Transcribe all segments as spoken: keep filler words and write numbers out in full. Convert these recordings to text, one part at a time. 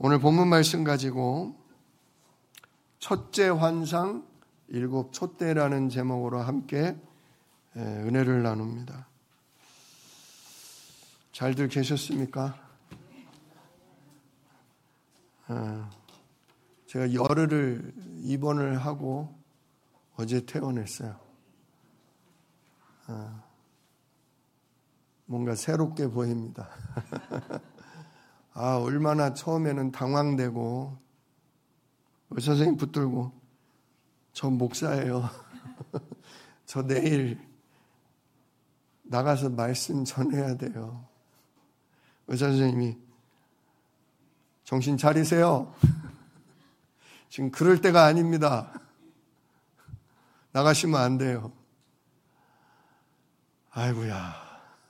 오늘 본문 말씀 가지고 첫째 환상 일곱 촛대라는 제목으로 함께 은혜를 나눕니다. 잘들 계셨습니까? 제가 열흘을 입원을 하고 어제 퇴원했어요. 뭔가 새롭게 보입니다. 아, 얼마나 처음에는 당황되고 의사 선생님 붙들고 저 목사예요. 저 내일 나가서 말씀 전해야 돼요. 의사 선생님이 정신 차리세요. 지금 그럴 때가 아닙니다. 나가시면 안 돼요. 아이고야.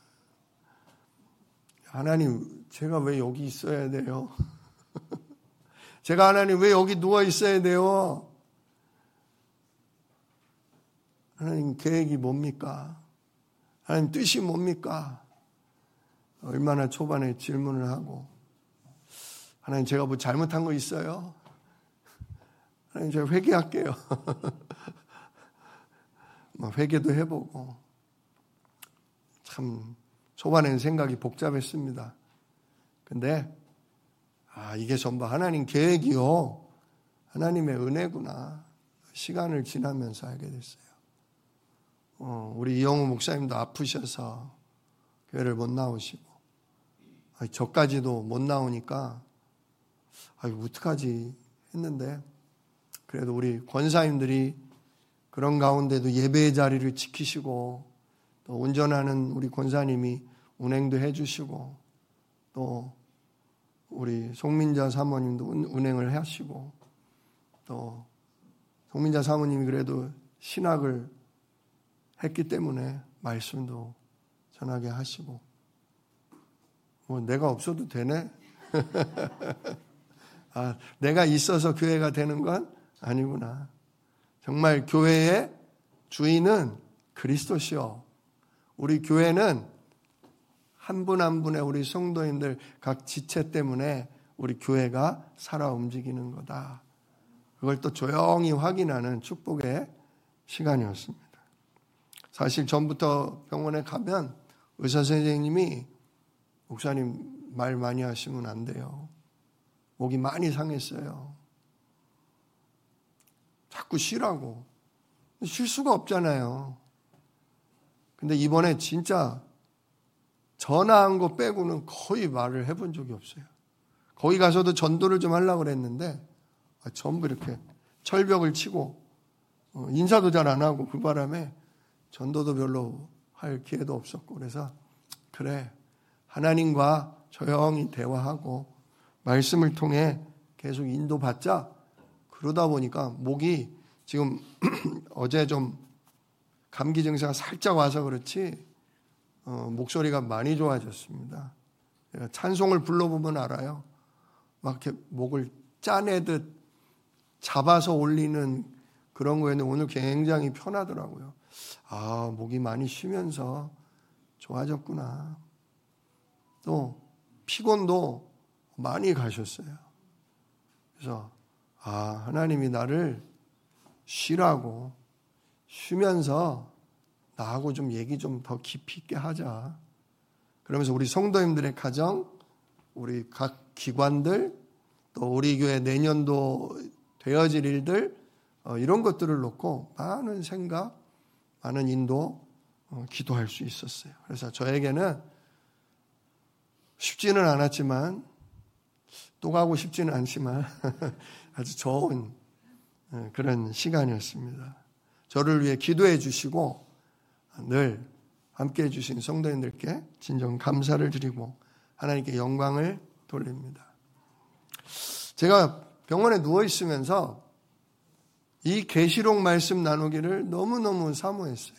하나님, 제가 왜 여기 있어야 돼요? 제가 하나님 왜 여기 누워 있어야 돼요? 하나님 계획이 뭡니까? 하나님 뜻이 뭡니까? 얼마나 초반에 질문을 하고, 하나님 제가 뭐 잘못한 거 있어요? 하나님 제가 회개할게요. 회개도 해보고. 참 초반에는 생각이 복잡했습니다. 근데 아, 이게 전부 하나님 계획이요, 하나님의 은혜구나. 시간을 지나면서 알게 됐어요. 어, 우리 이영우 목사님도 아프셔서 교회를 못 나오시고, 아, 저까지도 못 나오니까 아유, 어떡하지 했는데, 그래도 우리 권사님들이 그런 가운데도 예배의 자리를 지키시고, 또 운전하는 우리 권사님이 운행도 해주시고, 또 우리 송민자 사모님도 운행을 하시고, 또 송민자 사모님이 그래도 신학을 했기 때문에 말씀도 전하게 하시고, 뭐 내가 없어도 되네. 아, 내가 있어서 교회가 되는 건 아니구나. 정말 교회의 주인은 그리스도시요, 우리 교회는 한 분 한 분의 우리 성도님들 각 지체 때문에 우리 교회가 살아 움직이는 거다. 그걸 또 조용히 확인하는 축복의 시간이었습니다. 사실 전부터 병원에 가면 의사 선생님이 목사님 말 많이 하시면 안 돼요. 목이 많이 상했어요. 자꾸 쉬라고. 쉴 수가 없잖아요. 근데 이번에 진짜 전화한 거 빼고는 거의 말을 해본 적이 없어요. 거기 가서도 전도를 좀 하려고 그랬는데 전부 이렇게 철벽을 치고 인사도 잘 안 하고, 그 바람에 전도도 별로 할 기회도 없었고, 그래서 그래, 하나님과 조용히 대화하고 말씀을 통해 계속 인도받자. 그러다 보니까 목이 지금 어제 좀 감기 증세가 살짝 와서 그렇지 어, 목소리가 많이 좋아졌습니다. 제가 찬송을 불러보면 알아요. 막 이렇게 목을 짜내듯 잡아서 올리는 그런 거였는데 오늘 굉장히 편하더라고요. 아, 목이 많이 쉬면서 좋아졌구나. 또 피곤도 많이 가셨어요. 그래서 아, 하나님이 나를 쉬라고, 쉬면서 나하고 좀 얘기 좀 더 깊이 있게 하자. 그러면서 우리 성도님들의 가정, 우리 각 기관들, 또 우리 교회 내년도 되어질 일들, 어, 이런 것들을 놓고 많은 생각, 많은 인도, 어, 기도할 수 있었어요. 그래서 저에게는 쉽지는 않았지만, 또 가고 싶지는 않지만 아주 좋은 그런 시간이었습니다. 저를 위해 기도해 주시고 늘 함께해 주신 성도님들께 진정 감사를 드리고 하나님께 영광을 돌립니다. 제가 병원에 누워 있으면서 이 계시록 말씀 나누기를 너무너무 사모했어요.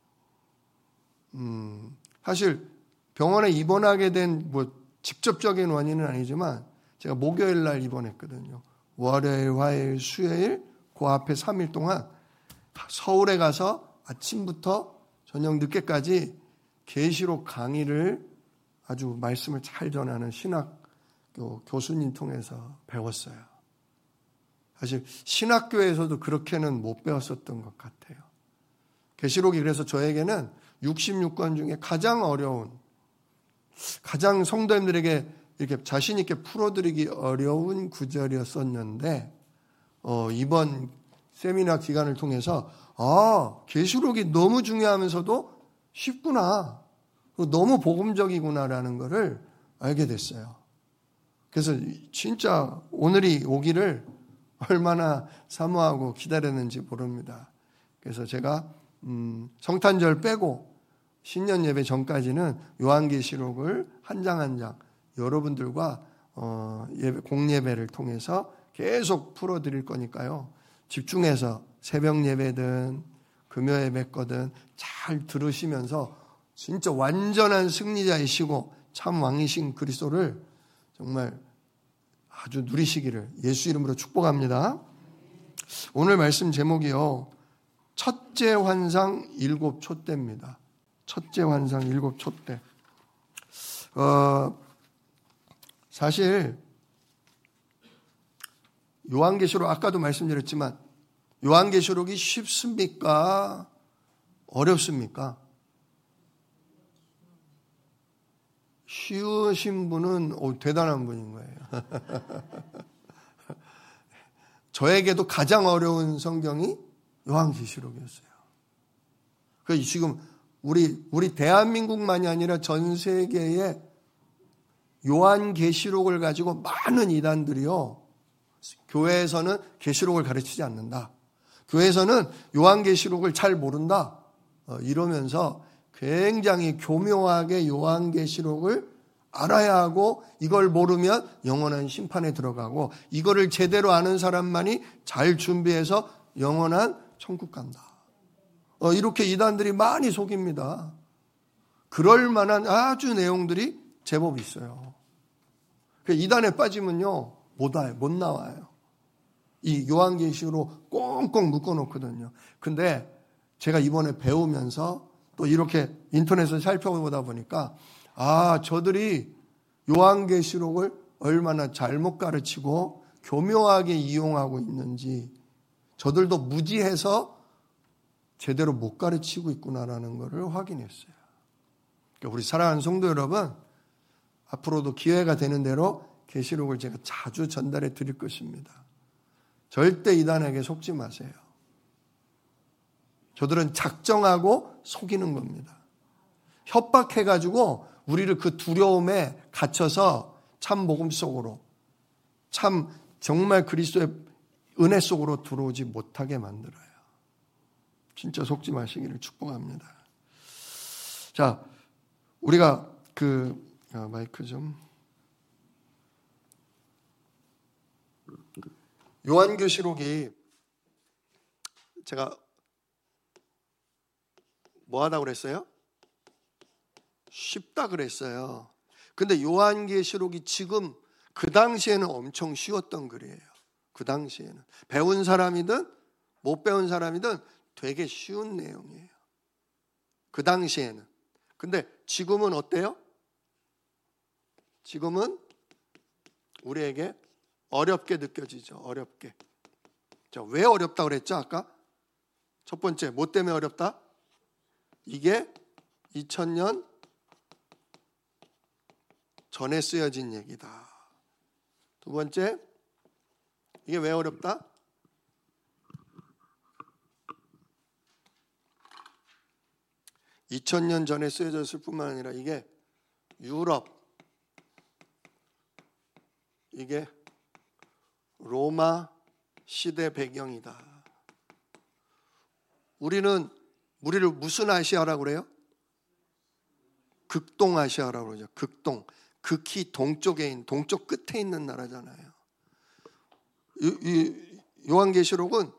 음, 사실 병원에 입원하게 된 뭐 직접적인 원인은 아니지만 제가 목요일 날 입원했거든요. 월요일, 화요일, 수요일 그 앞에 삼 일 동안 서울에 가서 아침부터 저녁 늦게까지 계시록 강의를, 아주 말씀을 잘 전하는 신학교 신학교 교수님 통해서 배웠어요. 사실 신학교에서도 그렇게는 못 배웠었던 것 같아요. 계시록이 그래서 저에게는 육십육 권 중에 가장 어려운, 가장 성도님들에게 이렇게 자신 있게 풀어드리기 어려운 구절이었었는데 어, 이번 세미나 기간을 통해서 아, 계시록이 너무 중요하면서도 쉽구나, 너무 복음적이구나라는 것을 알게 됐어요. 그래서 진짜 오늘이 오기를 얼마나 사모하고 기다렸는지 모릅니다. 그래서 제가 음, 성탄절 빼고 신년 예배 전까지는 요한계시록을 한 장 한 장 여러분들과 어, 예배, 공예배를 통해서 계속 풀어드릴 거니까요. 집중해서 새벽 예배든 금요 예배거든 잘 들으시면서 진짜 완전한 승리자이시고 참 왕이신 그리스도를 정말 아주 누리시기를 예수 이름으로 축복합니다. 오늘 말씀 제목이요, 첫째 환상 일곱 촛대입니다. 첫째 환상 일곱 촛대. 어, 사실 요한계시록 아까도 말씀드렸지만 요한계시록이 쉽습니까? 어렵습니까? 쉬우신 분은 오, 대단한 분인 거예요. 저에게도 가장 어려운 성경이 요한계시록이었어요. 그 지금 우리 우리 대한민국만이 아니라 전 세계에 요한계시록을 가지고 많은 이단들이요, 교회에서는 계시록을 가르치지 않는다, 교회에서는 요한계시록을 잘 모른다, 어, 이러면서 굉장히 교묘하게 요한계시록을 알아야 하고 이걸 모르면 영원한 심판에 들어가고 이거를 제대로 아는 사람만이 잘 준비해서 영원한 천국 간다. 어, 이렇게 이단들이 많이 속입니다. 그럴 만한 아주 내용들이 제법 있어요. 이단에 빠지면요 못 와요, 못 나와요. 이 요한계시로 꽁꽁 묶어놓거든요. 근데 제가 이번에 배우면서 또 이렇게 인터넷을 살펴보다 보니까 아, 저들이 요한계시록을 얼마나 잘못 가르치고 교묘하게 이용하고 있는지, 저들도 무지해서 제대로 못 가르치고 있구나라는 것을 확인했어요. 그러니까 우리 사랑하는 성도 여러분, 앞으로도 기회가 되는 대로 계시록을 제가 자주 전달해 드릴 것입니다. 절대 이단에게 속지 마세요. 저들은 작정하고 속이는 겁니다. 협박해가지고 우리를 그 두려움에 갇혀서 참 복음 속으로, 참 정말 그리스도의 은혜 속으로 들어오지 못하게 만들어요. 진짜 속지 마시기를 축복합니다. 자, 우리가 그 아, 마이크 좀 요한계시록이 제가 뭐 하다 그랬어요? 쉽다 그랬어요. 근데 요한계시록이 지금 그 당시에는 엄청 쉬웠던 글이에요. 그 당시에는 배운 사람이든 못 배운 사람이든 되게 쉬운 내용이에요. 그 당시에는. 근데 지금은 어때요? 지금은 우리에게 어렵게 느껴지죠. 어렵게. 자, 왜 어렵다 그랬죠? 아까 첫 번째, 뭐 때문에 어렵다? 이게 이천 년 전에 쓰여진 얘기다. 두 번째, 이게 왜 어렵다? 이천 년 전에 쓰여졌을 뿐만 아니라 이게 유럽, 이게 로마 시대 배경이다. 우리는 우리를 무슨 아시아라고 그래요? 극동아시아라고 그러죠. 극동. 극히 동쪽에 있는, 동쪽 끝에 있는 나라잖아요. 이, 이 요한계시록은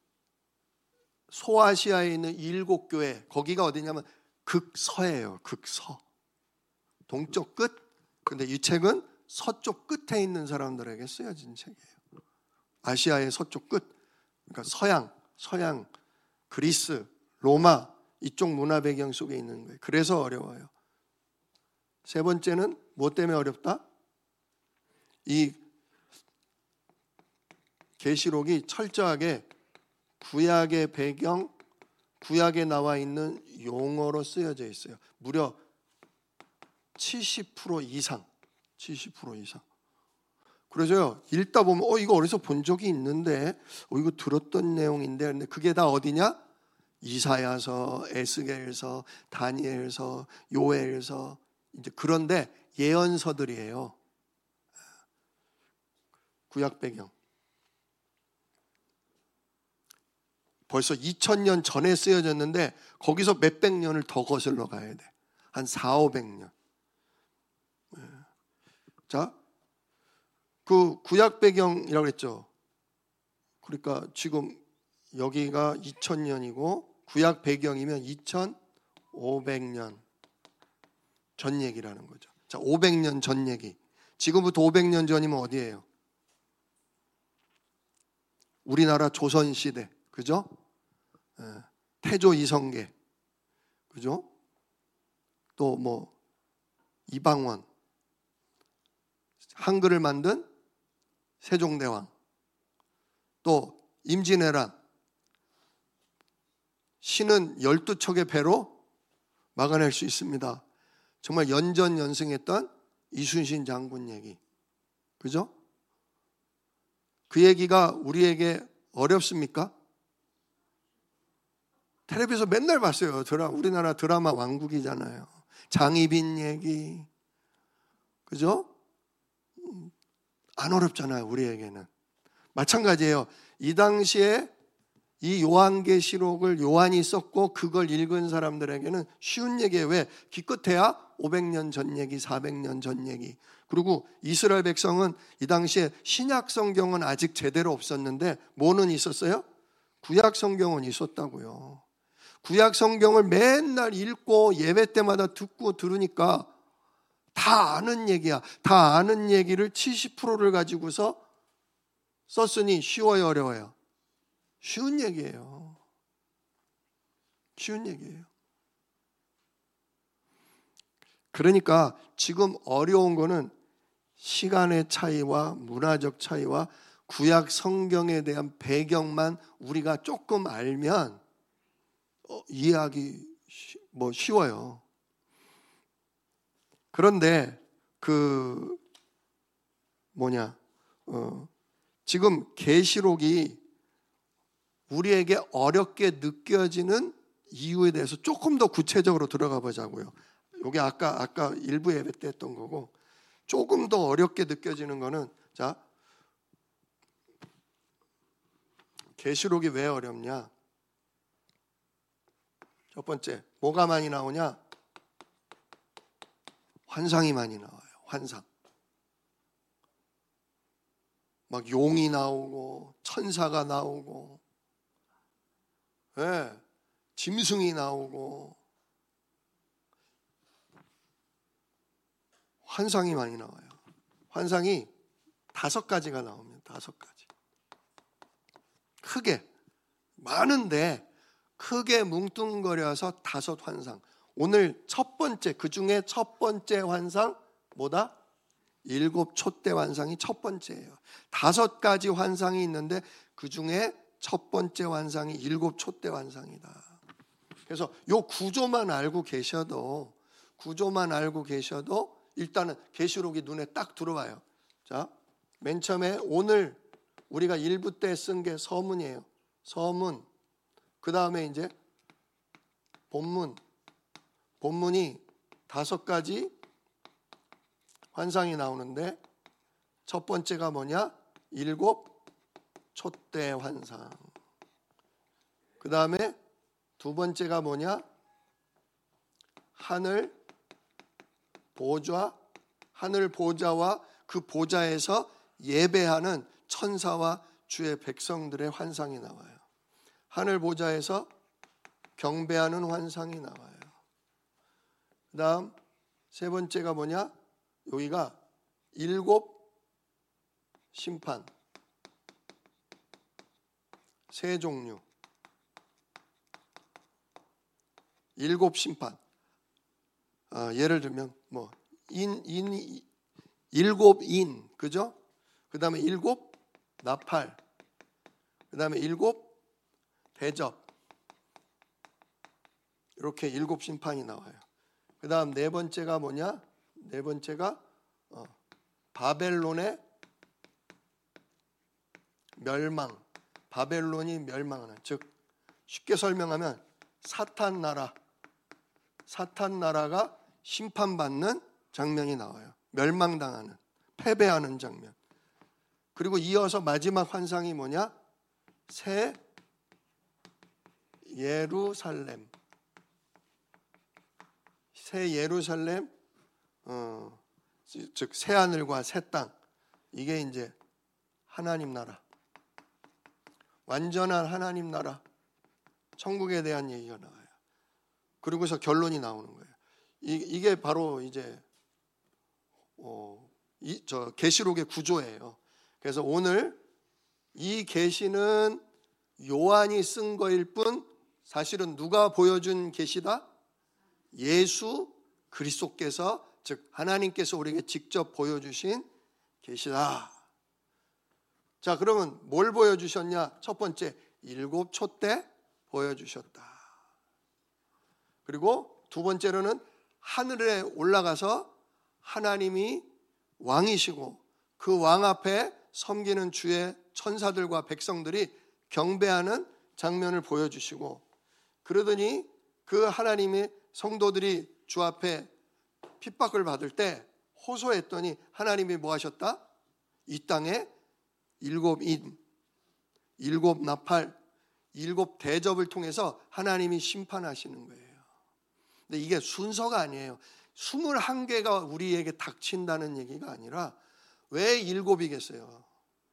소아시아에 있는 일곱 교회, 거기가 어디냐면 극서예요. 극서. 동쪽 끝. 근데 이 책은 서쪽 끝에 있는 사람들에게 쓰여진 책이에요. 아시아의 서쪽 끝. 그러니까 서양, 서양, 그리스, 로마 이쪽 문화 배경 속에 있는 거예요. 그래서 어려워요. 세 번째는 뭐 때문에 어렵다? 이 계시록이 철저하게 구약의 배경, 구약에 나와 있는 용어로 쓰여져 있어요. 무려 칠십 퍼센트 이상, 칠십 퍼센트 이상. 그래서요, 읽다 보면 어 이거 어디서 본 적이 있는데, 어 이거 들었던 내용인데, 근데 그게 다 어디냐? 이사야서, 에스겔서, 다니엘서, 요엘서, 이제 그런데 예언서들이에요. 구약 배경. 벌써 이천 년 전에 쓰여졌는데 거기서 몇백 년을 더 거슬러 가야 돼. 한 사오백 년. 자, 그 구약 배경이라고 했죠. 그러니까 지금 여기가 이천 년이고 구약 배경이면 이천오백 년 전 얘기라는 거죠. 자, 오백 년 전 얘기. 지금부터 오백 년 전이면 어디예요? 우리나라 조선시대. 그죠? 태조 이성계. 그죠? 또 뭐 이방원. 한글을 만든 세종대왕. 또 임진왜란. 신은 열두 척의 배로 막아낼 수 있습니다. 정말 연전연승했던 이순신 장군 얘기. 그죠? 그 얘기가 우리에게 어렵습니까? 텔레비에서 맨날 봤어요. 드라, 우리나라 드라마 왕국이잖아요. 장희빈 얘기. 그죠? 안 어렵잖아요, 우리에게는. 마찬가지예요. 이 당시에 이 요한계시록을 요한이 썼고 그걸 읽은 사람들에게는 쉬운 얘기예요. 왜? 기껏해야 오백 년 전 얘기, 사백 년 전 얘기. 그리고 이스라엘 백성은 이 당시에 신약 성경은 아직 제대로 없었는데 뭐는 있었어요? 구약 성경은 있었다고요. 구약 성경을 맨날 읽고 예배 때마다 듣고 들으니까 다 아는 얘기야. 다 아는 얘기를 칠십 퍼센트를 가지고서 썼으니 쉬워요, 어려워요? 쉬운 얘기예요. 쉬운 얘기예요. 그러니까 지금 어려운 거는 시간의 차이와 문화적 차이와 구약 성경에 대한 배경만 우리가 조금 알면 어, 이해하기 쉬, 뭐 쉬워요. 그런데 그 뭐냐 어, 지금 계시록이 우리에게 어렵게 느껴지는 이유에 대해서 조금 더 구체적으로 들어가 보자고요. 이게 아까 아까 일부 예배 때 했던 거고, 조금 더 어렵게 느껴지는 거는, 자, 계시록이 왜 어렵냐? 첫 번째, 뭐가 많이 나오냐? 환상이 많이 나와요. 환상. 막 용이 나오고 천사가 나오고, 예, 짐승이 나오고 환상이 많이 나와요. 환상이 다섯 가지가 나옵니다. 다섯 가지. 크게 많은데 크게 뭉뚱거려서 다섯 환상. 오늘 첫 번째, 그 중에 첫 번째 환상 뭐다? 일곱 촛대 환상이 첫 번째예요. 다섯 가지 환상이 있는데 그 중에 첫 번째 환상이 일곱 촛대 환상이다. 그래서 요 구조만 알고 계셔도 구조만 알고 계셔도 일단은 계시록이 눈에 딱 들어와요. 자, 맨 처음에 오늘 우리가 일부 때 쓴 게 서문이에요. 서문. 그 다음에 이제 본문. 본문이 다섯 가지 환상이 나오는데 첫 번째가 뭐냐? 일곱 촛대 환상. 그 다음에 두 번째가 뭐냐? 하늘 보좌, 하늘 보좌와 그 보좌에서 예배하는 천사와 주의 백성들의 환상이 나와요. 하늘 보좌에서 경배하는 환상이 나와요. 그 다음 세 번째가 뭐냐? 여기가 일곱 심판, 세 종류, 일곱 심판. 어, 예를 들면 뭐 인, 인, 일곱 인, 그죠? 그 다음에 일곱 나팔, 그 다음에 일곱 대접, 이렇게 일곱 심판이 나와요. 그 다음 네 번째가 뭐냐? 네 번째가 어, 바벨론의 멸망. 바벨론이 멸망하는, 즉 쉽게 설명하면 사탄 나라, 사탄 나라가 심판받는 장면이 나와요. 멸망당하는, 패배하는 장면. 그리고 이어서 마지막 환상이 뭐냐? 새 예루살렘. 새 예루살렘, 어, 즉 새하늘과 새 땅. 이게 이제 하나님 나라, 완전한 하나님 나라, 천국에 대한 얘기가 나와요. 그리고서 결론이 나오는 거예요. 이, 이게 바로 이제 어, 이, 저 계시록의 구조예요. 그래서 오늘 이 계시는 요한이 쓴 거일 뿐 사실은 누가 보여준 계시다? 예수 그리스도께서, 즉 하나님께서 우리에게 직접 보여주신 계시다. 자, 그러면 뭘 보여주셨냐? 첫 번째, 일곱 촛대 보여주셨다. 그리고 두 번째로는 하늘에 올라가서 하나님이 왕이시고 그 왕 앞에 섬기는 주의 천사들과 백성들이 경배하는 장면을 보여주시고, 그러더니 그 하나님의 성도들이 주 앞에 핍박을 받을 때 호소했더니 하나님이 뭐 하셨다? 이 땅에 일곱 인, 일곱 나팔, 일곱 대접을 통해서 하나님이 심판하시는 거예요. 근데 이게 순서가 아니에요. 스물한 개가 우리에게 닥친다는 얘기가 아니라 왜 일곱이겠어요?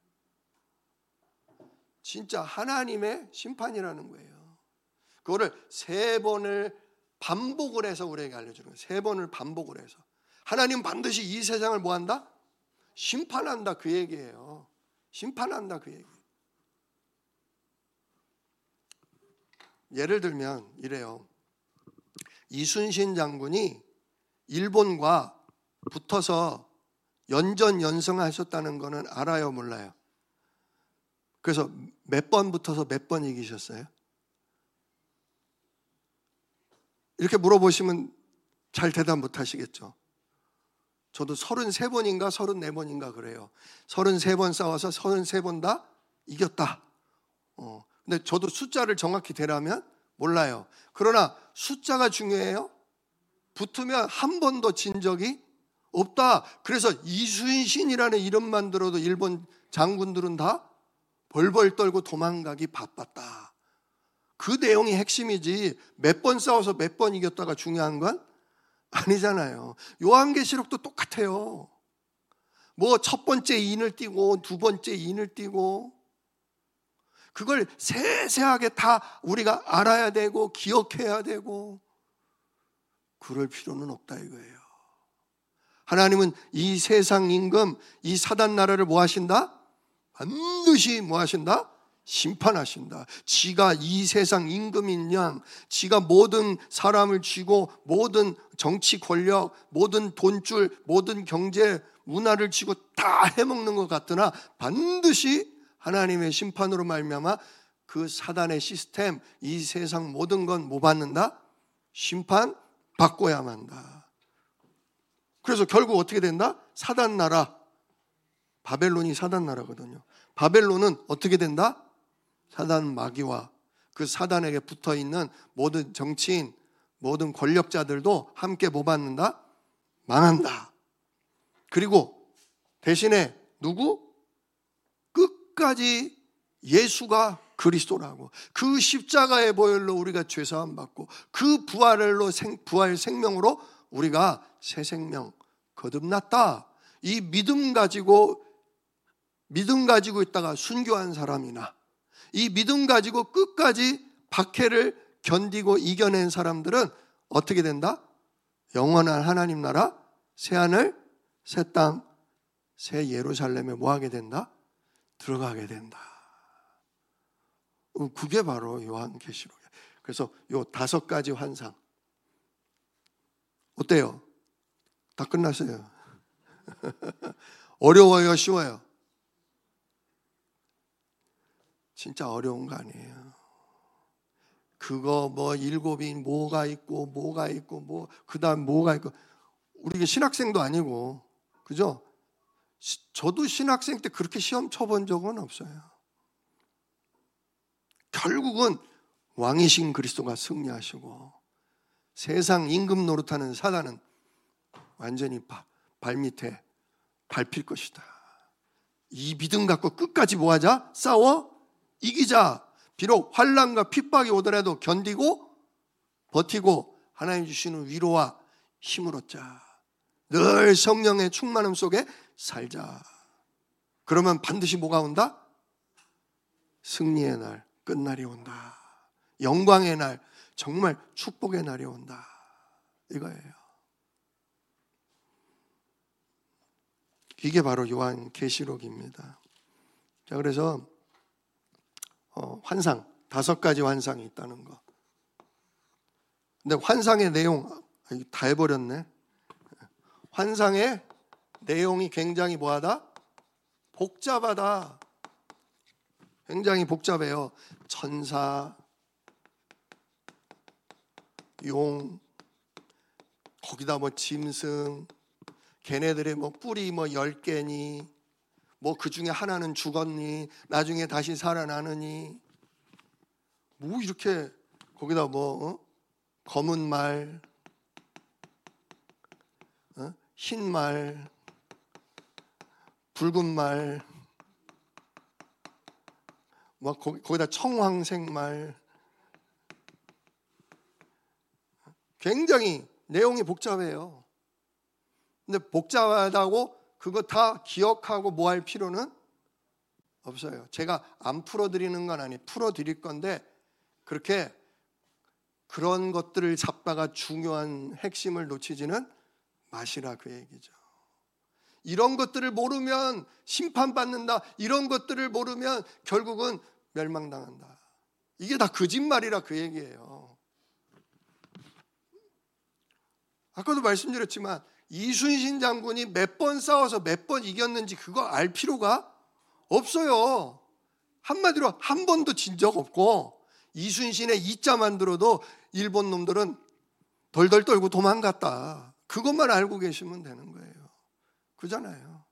진짜 하나님의 심판이라는 거예요. 그거를 세 번을 반복을 해서 우리에게 알려주는 거예요. 세 번을 반복을 해서 하나님 반드시 이 세상을 뭐 한다? 심판한다, 그 얘기예요. 심판한다, 그 얘기. 예를 들면 이래요. 이순신 장군이 일본과 붙어서 연전연승하셨다는 거는 알아요, 몰라요? 그래서 몇 번 붙어서 몇 번 이기셨어요? 이렇게 물어보시면 잘 대답 못 하시겠죠. 저도 서른세 번인가 서른네 번인가 그래요. 서른세 번 싸워서 서른세 번 다 이겼다. 어. 근데 저도 숫자를 정확히 대라면 몰라요. 그러나 숫자가 중요해요. 붙으면 한 번도 진 적이 없다. 그래서 이순신이라는 이름만 들어도 일본 장군들은 다 벌벌 떨고 도망가기 바빴다. 그 내용이 핵심이지 몇 번 싸워서 몇 번 이겼다가 중요한 건 아니잖아요. 요한계시록도 똑같아요. 뭐 첫 번째 인을 띄고 두 번째 인을 띄고 그걸 세세하게 다 우리가 알아야 되고 기억해야 되고 그럴 필요는 없다 이거예요. 하나님은 이 세상 임금, 이 사단 나라를 뭐 하신다? 반드시 뭐 하신다? 심판하신다. 지가 이 세상 임금인 양, 지가 모든 사람을 쥐고 모든 정치 권력, 모든 돈줄, 모든 경제 문화를 쥐고 다 해먹는 것 같으나 반드시 하나님의 심판으로 말미암아 그 사단의 시스템, 이 세상 모든 건 뭐 받는다? 심판 받고야만 한다. 그래서 결국 어떻게 된다? 사단 나라, 바벨론이 사단 나라거든요. 바벨론은 어떻게 된다? 사단 마귀와 그 사단에게 붙어있는 모든 정치인, 모든 권력자들도 함께 뭐 받는다? 망한다. 그리고 대신에 누구? 끝까지 예수가 그리스도라고, 그 십자가의 보혈로 우리가 죄사함 받고 그 부활로 생, 부활 생명으로 우리가 새 생명 거듭났다. 이 믿음 가지고 믿음 가지고 있다가 순교한 사람이나 이 믿음 가지고 끝까지 박해를 견디고 이겨낸 사람들은 어떻게 된다? 영원한 하나님 나라, 새 하늘, 새 땅, 새 예루살렘에 뭐 하게 된다? 들어가게 된다. 그게 바로 요한계시록이에요. 그래서 요 다섯 가지 환상 어때요? 다 끝났어요. 어려워요, 쉬워요? 진짜 어려운 거 아니에요. 그거 뭐 일곱이 뭐가 있고 뭐가 있고 뭐 그다음 뭐가 있고, 우리 신학생도 아니고, 그죠? 저도 신학생 때 그렇게 시험 쳐본 적은 없어요. 결국은 왕이신 그리스도가 승리하시고 세상 임금 노릇하는 사단은 완전히 발밑에 밟힐 것이다. 이 믿음 갖고 끝까지 뭐하자? 싸워 이기자. 비록 환난과 핍박이 오더라도 견디고 버티고 하나님 주시는 위로와 힘을 얻자. 늘 성령의 충만함 속에 살자. 그러면 반드시 뭐가 온다? 승리의 날, 끝날이 온다. 영광의 날, 정말 축복의 날이 온다. 이거예요. 이게 바로 요한계시록입니다. 자, 그래서 어, 환상, 다섯 가지 환상이 있다는 거. 근데 환상의 내용, 다 해버렸네. 환상의 내용이 굉장히 뭐하다? 복잡하다. 굉장히 복잡해요. 천사, 용, 거기다 뭐 짐승, 걔네들의 뭐 뿔이 뭐 열 개니, 뭐 그 중에 하나는 죽었니, 나중에 다시 살아나느니, 뭐 이렇게 거기다 뭐 어? 검은 말, 어? 흰 말, 붉은 말, 뭐 거기, 거기다 청황색 말, 굉장히 내용이 복잡해요. 근데 복잡하다고 그거 다 기억하고 뭐 할 필요는 없어요. 제가 안 풀어드리는 건 아니에요. 풀어드릴 건데 그렇게 그런 것들을 잡다가 중요한 핵심을 놓치지는 마시라, 그 얘기죠. 이런 것들을 모르면 심판받는다. 이런 것들을 모르면 결국은 멸망당한다. 이게 다 거짓말이라 그 얘기예요. 아까도 말씀드렸지만 이순신 장군이 몇 번 싸워서 몇 번 이겼는지 그거 알 필요가 없어요. 한마디로 한 번도 진 적 없고, 이순신의 이자만 들어도 일본 놈들은 덜덜 떨고 도망갔다. 그것만 알고 계시면 되는 거예요. 그잖아요.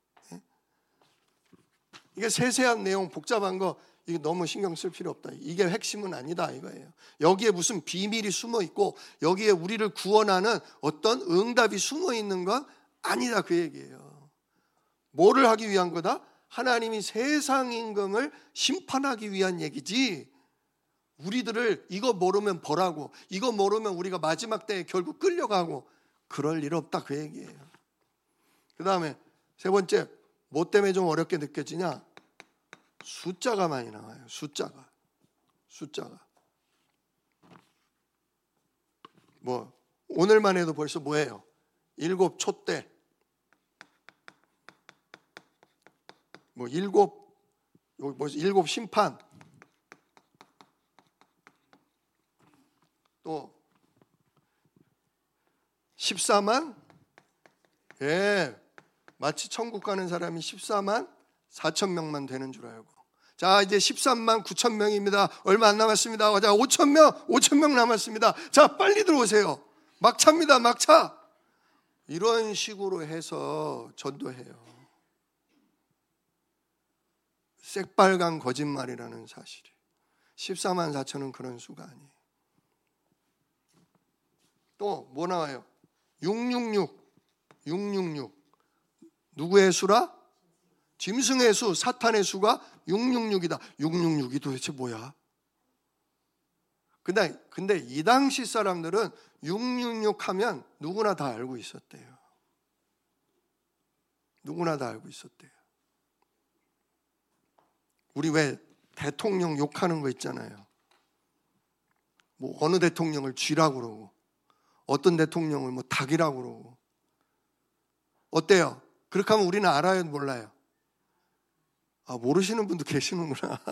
이게 세세한 내용, 복잡한 거 이게 너무 신경 쓸 필요 없다. 이게 핵심은 아니다 이거예요. 여기에 무슨 비밀이 숨어 있고 여기에 우리를 구원하는 어떤 응답이 숨어 있는 건 아니다 그 얘기예요. 뭐를 하기 위한 거다? 하나님이 세상 임금을 심판하기 위한 얘기지, 우리들을 이거 모르면 벌하고 이거 모르면 우리가 마지막 때에 결국 끌려가고 그럴 일 없다 그 얘기예요. 그 다음에 세 번째, 뭐 때문에 좀 어렵게 느껴지냐? 숫자가 많이 나와요. 숫자가 숫자가 뭐 오늘만 해도 벌써 뭐예요? 일곱 촛대, 뭐 일곱 뭐 일곱 심판, 또 십사만, 예, 마치 천국 가는 사람이 십사만 사천 명만 되는 줄 알고, 자 이제 십삼만 구천 명입니다. 얼마 안 남았습니다. 자 오천 명, 오천 명 남았습니다. 자 빨리 들어오세요. 막차입니다. 막차. 이런 식으로 해서 전도해요. 새빨간 거짓말이라는 사실이. 십사만 사천은 그런 수가 아니에요. 또 뭐 나와요? 육육육, 육육육. 누구의 수라? 짐승의 수, 사탄의 수가 육육육이다. 육육육이 도대체 뭐야? 근데, 근데 이 당시 사람들은 육육육 하면 누구나 다 알고 있었대요. 누구나 다 알고 있었대요. 우리 왜 대통령 욕하는 거 있잖아요. 뭐 어느 대통령을 쥐라고 그러고 어떤 대통령을 뭐 닭이라고 그러고. 어때요? 그렇게 하면 우리는 알아요, 몰라요? 아, 모르시는 분도 계시는구나.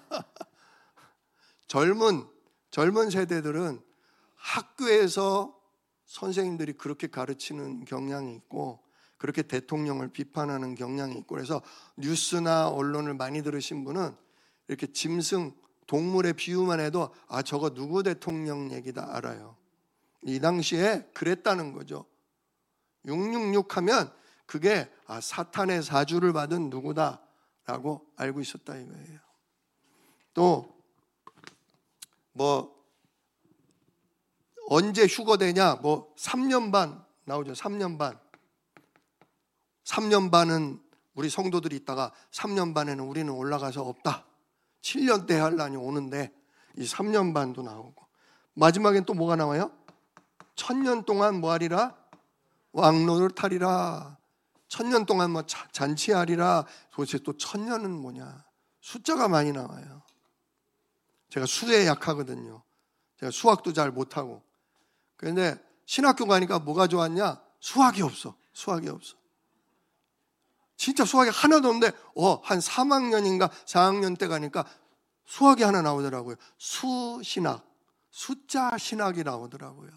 젊은 젊은 세대들은 학교에서 선생님들이 그렇게 가르치는 경향이 있고, 그렇게 대통령을 비판하는 경향이 있고, 그래서 뉴스나 언론을 많이 들으신 분은 이렇게 짐승, 동물의 비유만 해도 아 저거 누구 대통령 얘기다 알아요. 이 당시에 그랬다는 거죠. 육육육 하면 그게 아 사탄의 사주를 받은 누구다라고 알고 있었다 이거예요. 또 뭐 언제 휴거되냐, 뭐 삼 년 반 나오죠. 삼 년 반. 삼 년 반은 우리 성도들이 있다가 삼 년 반에는 우리는 올라가서 없다. 칠 년 대환란이 오는데 이 삼 년 반도 나오고, 마지막엔 또 뭐가 나와요? 천년 동안 뭐 하리라? 왕노를 타리라. 천년 동안 뭐 잔치하리라. 도대체 또 천년은 뭐냐? 숫자가 많이 나와요. 제가 수에 약하거든요. 제가 수학도 잘 못하고. 그런데 신학교 가니까 뭐가 좋았냐? 수학이 없어. 수학이 없어. 진짜 수학이 하나도 없는데 어, 한 삼 학년인가 사 학년 때 가니까 수학이 하나 나오더라고요. 수신학, 숫자 신학이 나오더라고요.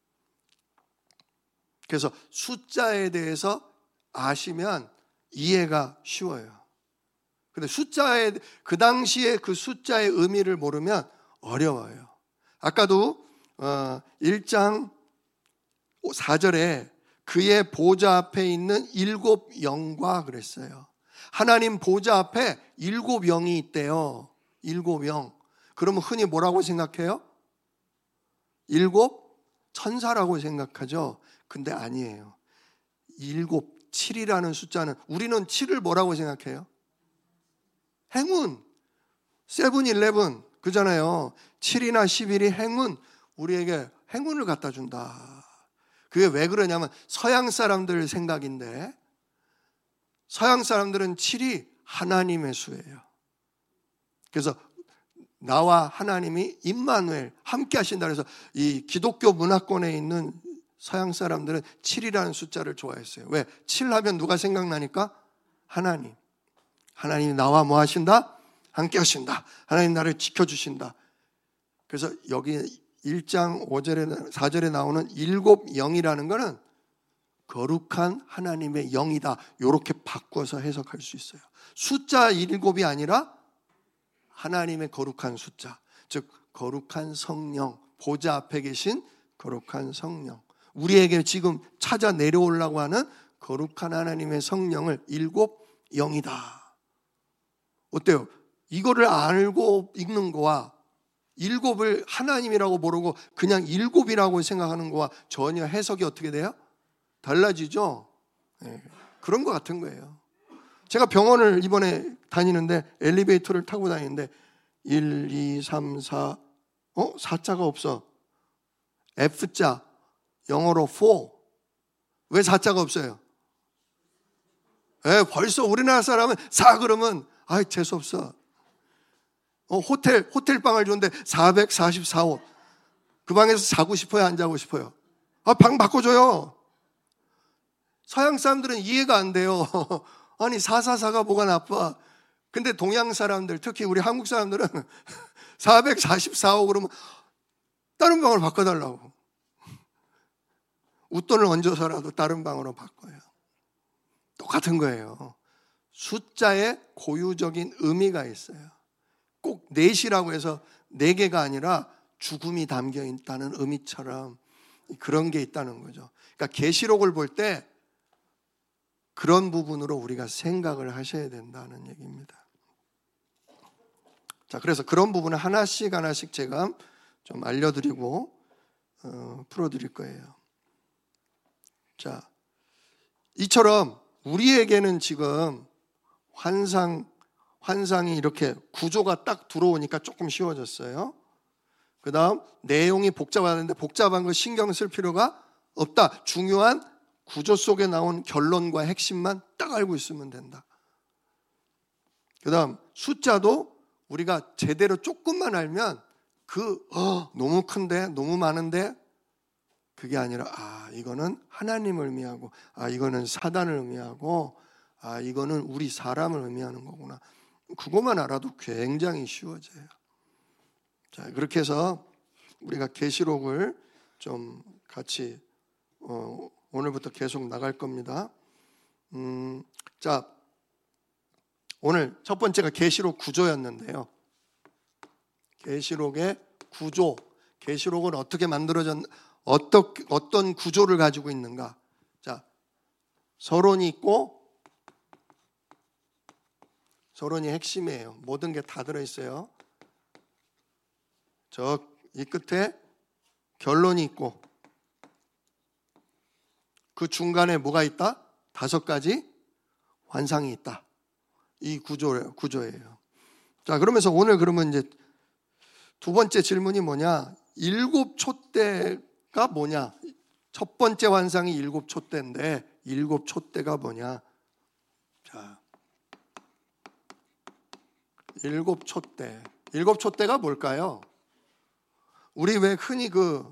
그래서 숫자에 대해서 아시면 이해가 쉬워요. 근데 숫자에, 그 당시에 그 숫자의 의미를 모르면 어려워요. 아까도 어, 일 장 사 절에 그의 보좌 앞에 있는 일곱 영과 그랬어요. 하나님 보좌 앞에 일곱 영이 있대요. 일곱 영. 그러면 흔히 뭐라고 생각해요? 일곱 천사라고 생각하죠. 근데 아니에요. 일곱, 칠이라는 숫자는, 우리는 칠을 뭐라고 생각해요? 행운. 세븐 일레븐 그잖아요. 칠이나 십일이 행운, 우리에게 행운을 갖다 준다. 그게 왜 그러냐면 서양 사람들 생각인데, 서양 사람들은 칠이 하나님의 수예요. 그래서 나와 하나님이 임마누엘 함께 하신다. 그래서 이 기독교 문화권에 있는 서양 사람들은 칠이라는 숫자를 좋아했어요. 왜? 칠 하면 누가 생각나니까? 하나님. 하나님이 나와 뭐 하신다? 함께 하신다. 하나님 나를 지켜주신다. 그래서 여기 일 장 오 절에 사 절에 나오는 일곱 영이라는 거는 거룩한 하나님의 영이다. 이렇게 바꿔서 해석할 수 있어요. 숫자 일곱이 아니라 하나님의 거룩한 숫자, 즉 거룩한 성령, 보좌 앞에 계신 거룩한 성령, 우리에게 지금 찾아 내려오려고 하는 거룩한 하나님의 성령을 일곱 영이다. 어때요? 이거를 알고 읽는 거와 일곱을 하나님이라고 모르고 그냥 일곱이라고 생각하는 거와 전혀 해석이 어떻게 돼요? 달라지죠? 네, 그런 것 같은 거예요. 제가 병원을 이번에 다니는데 엘리베이터를 타고 다니는데 일, 이, 삼, 사, 어? 사자가 없어. F자, 영어로 사. 왜 사자가 없어요? 네, 벌써 우리나라 사람은 사 그러면 아이 재수없어. 어, 호텔, 호텔 방을 줬는데 사백사십사 호. 그 방에서 자고 싶어요? 안 자고 싶어요? 아, 방 바꿔줘요. 서양 사람들은 이해가 안 돼요. 아니, 사백사십사가 뭐가 나빠? 근데 동양 사람들, 특히 우리 한국 사람들은 사백사십사 호 그러면 다른 방으로 바꿔달라고. 웃돈을 얹어서라도 다른 방으로 바꿔요. 똑같은 거예요. 숫자에 고유적인 의미가 있어요. 꼭 넷이라고 해서 네 개가 아니라 죽음이 담겨 있다는 의미처럼 그런 게 있다는 거죠. 그러니까 계시록을 볼 때 그런 부분으로 우리가 생각을 하셔야 된다는 얘기입니다. 자, 그래서 그런 부분을 하나씩 하나씩 제가 좀 알려드리고 어, 풀어드릴 거예요. 자, 이처럼 우리에게는 지금 환상, 환상이 이렇게 구조가 딱 들어오니까 조금 쉬워졌어요. 그 다음 내용이 복잡하는데 복잡한 거 신경 쓸 필요가 없다. 중요한 구조 속에 나온 결론과 핵심만 딱 알고 있으면 된다. 그 다음 숫자도 우리가 제대로 조금만 알면 그 어, 너무 큰데 너무 많은데 그게 아니라 아 이거는 하나님을 의미하고 아 이거는 사단을 의미하고 아 이거는 우리 사람을 의미하는 거구나. 그것만 알아도 굉장히 쉬워져요. 자, 그렇게 해서 우리가 계시록을 좀 같이 어, 오늘부터 계속 나갈 겁니다. 음, 자, 오늘 첫 번째가 계시록 구조였는데요. 계시록의 구조, 계시록은 어떻게 만들어졌, 어떤 어떤 구조를 가지고 있는가? 자, 서론이 있고, 서론이 핵심이에요. 모든 게 다 들어 있어요. 저 이 끝에 결론이 있고, 그 중간에 뭐가 있다? 다섯 가지 환상이 있다. 이 구조, 구조예요. 자, 그러면서 오늘 그러면 이제 두 번째 질문이 뭐냐? 일곱 촛대가 뭐냐? 첫 번째 환상이 일곱 촛대인데 일곱 촛대가 뭐냐? 자, 일곱 촛대. 일곱 촛대가 뭘까요? 우리 왜 흔히 그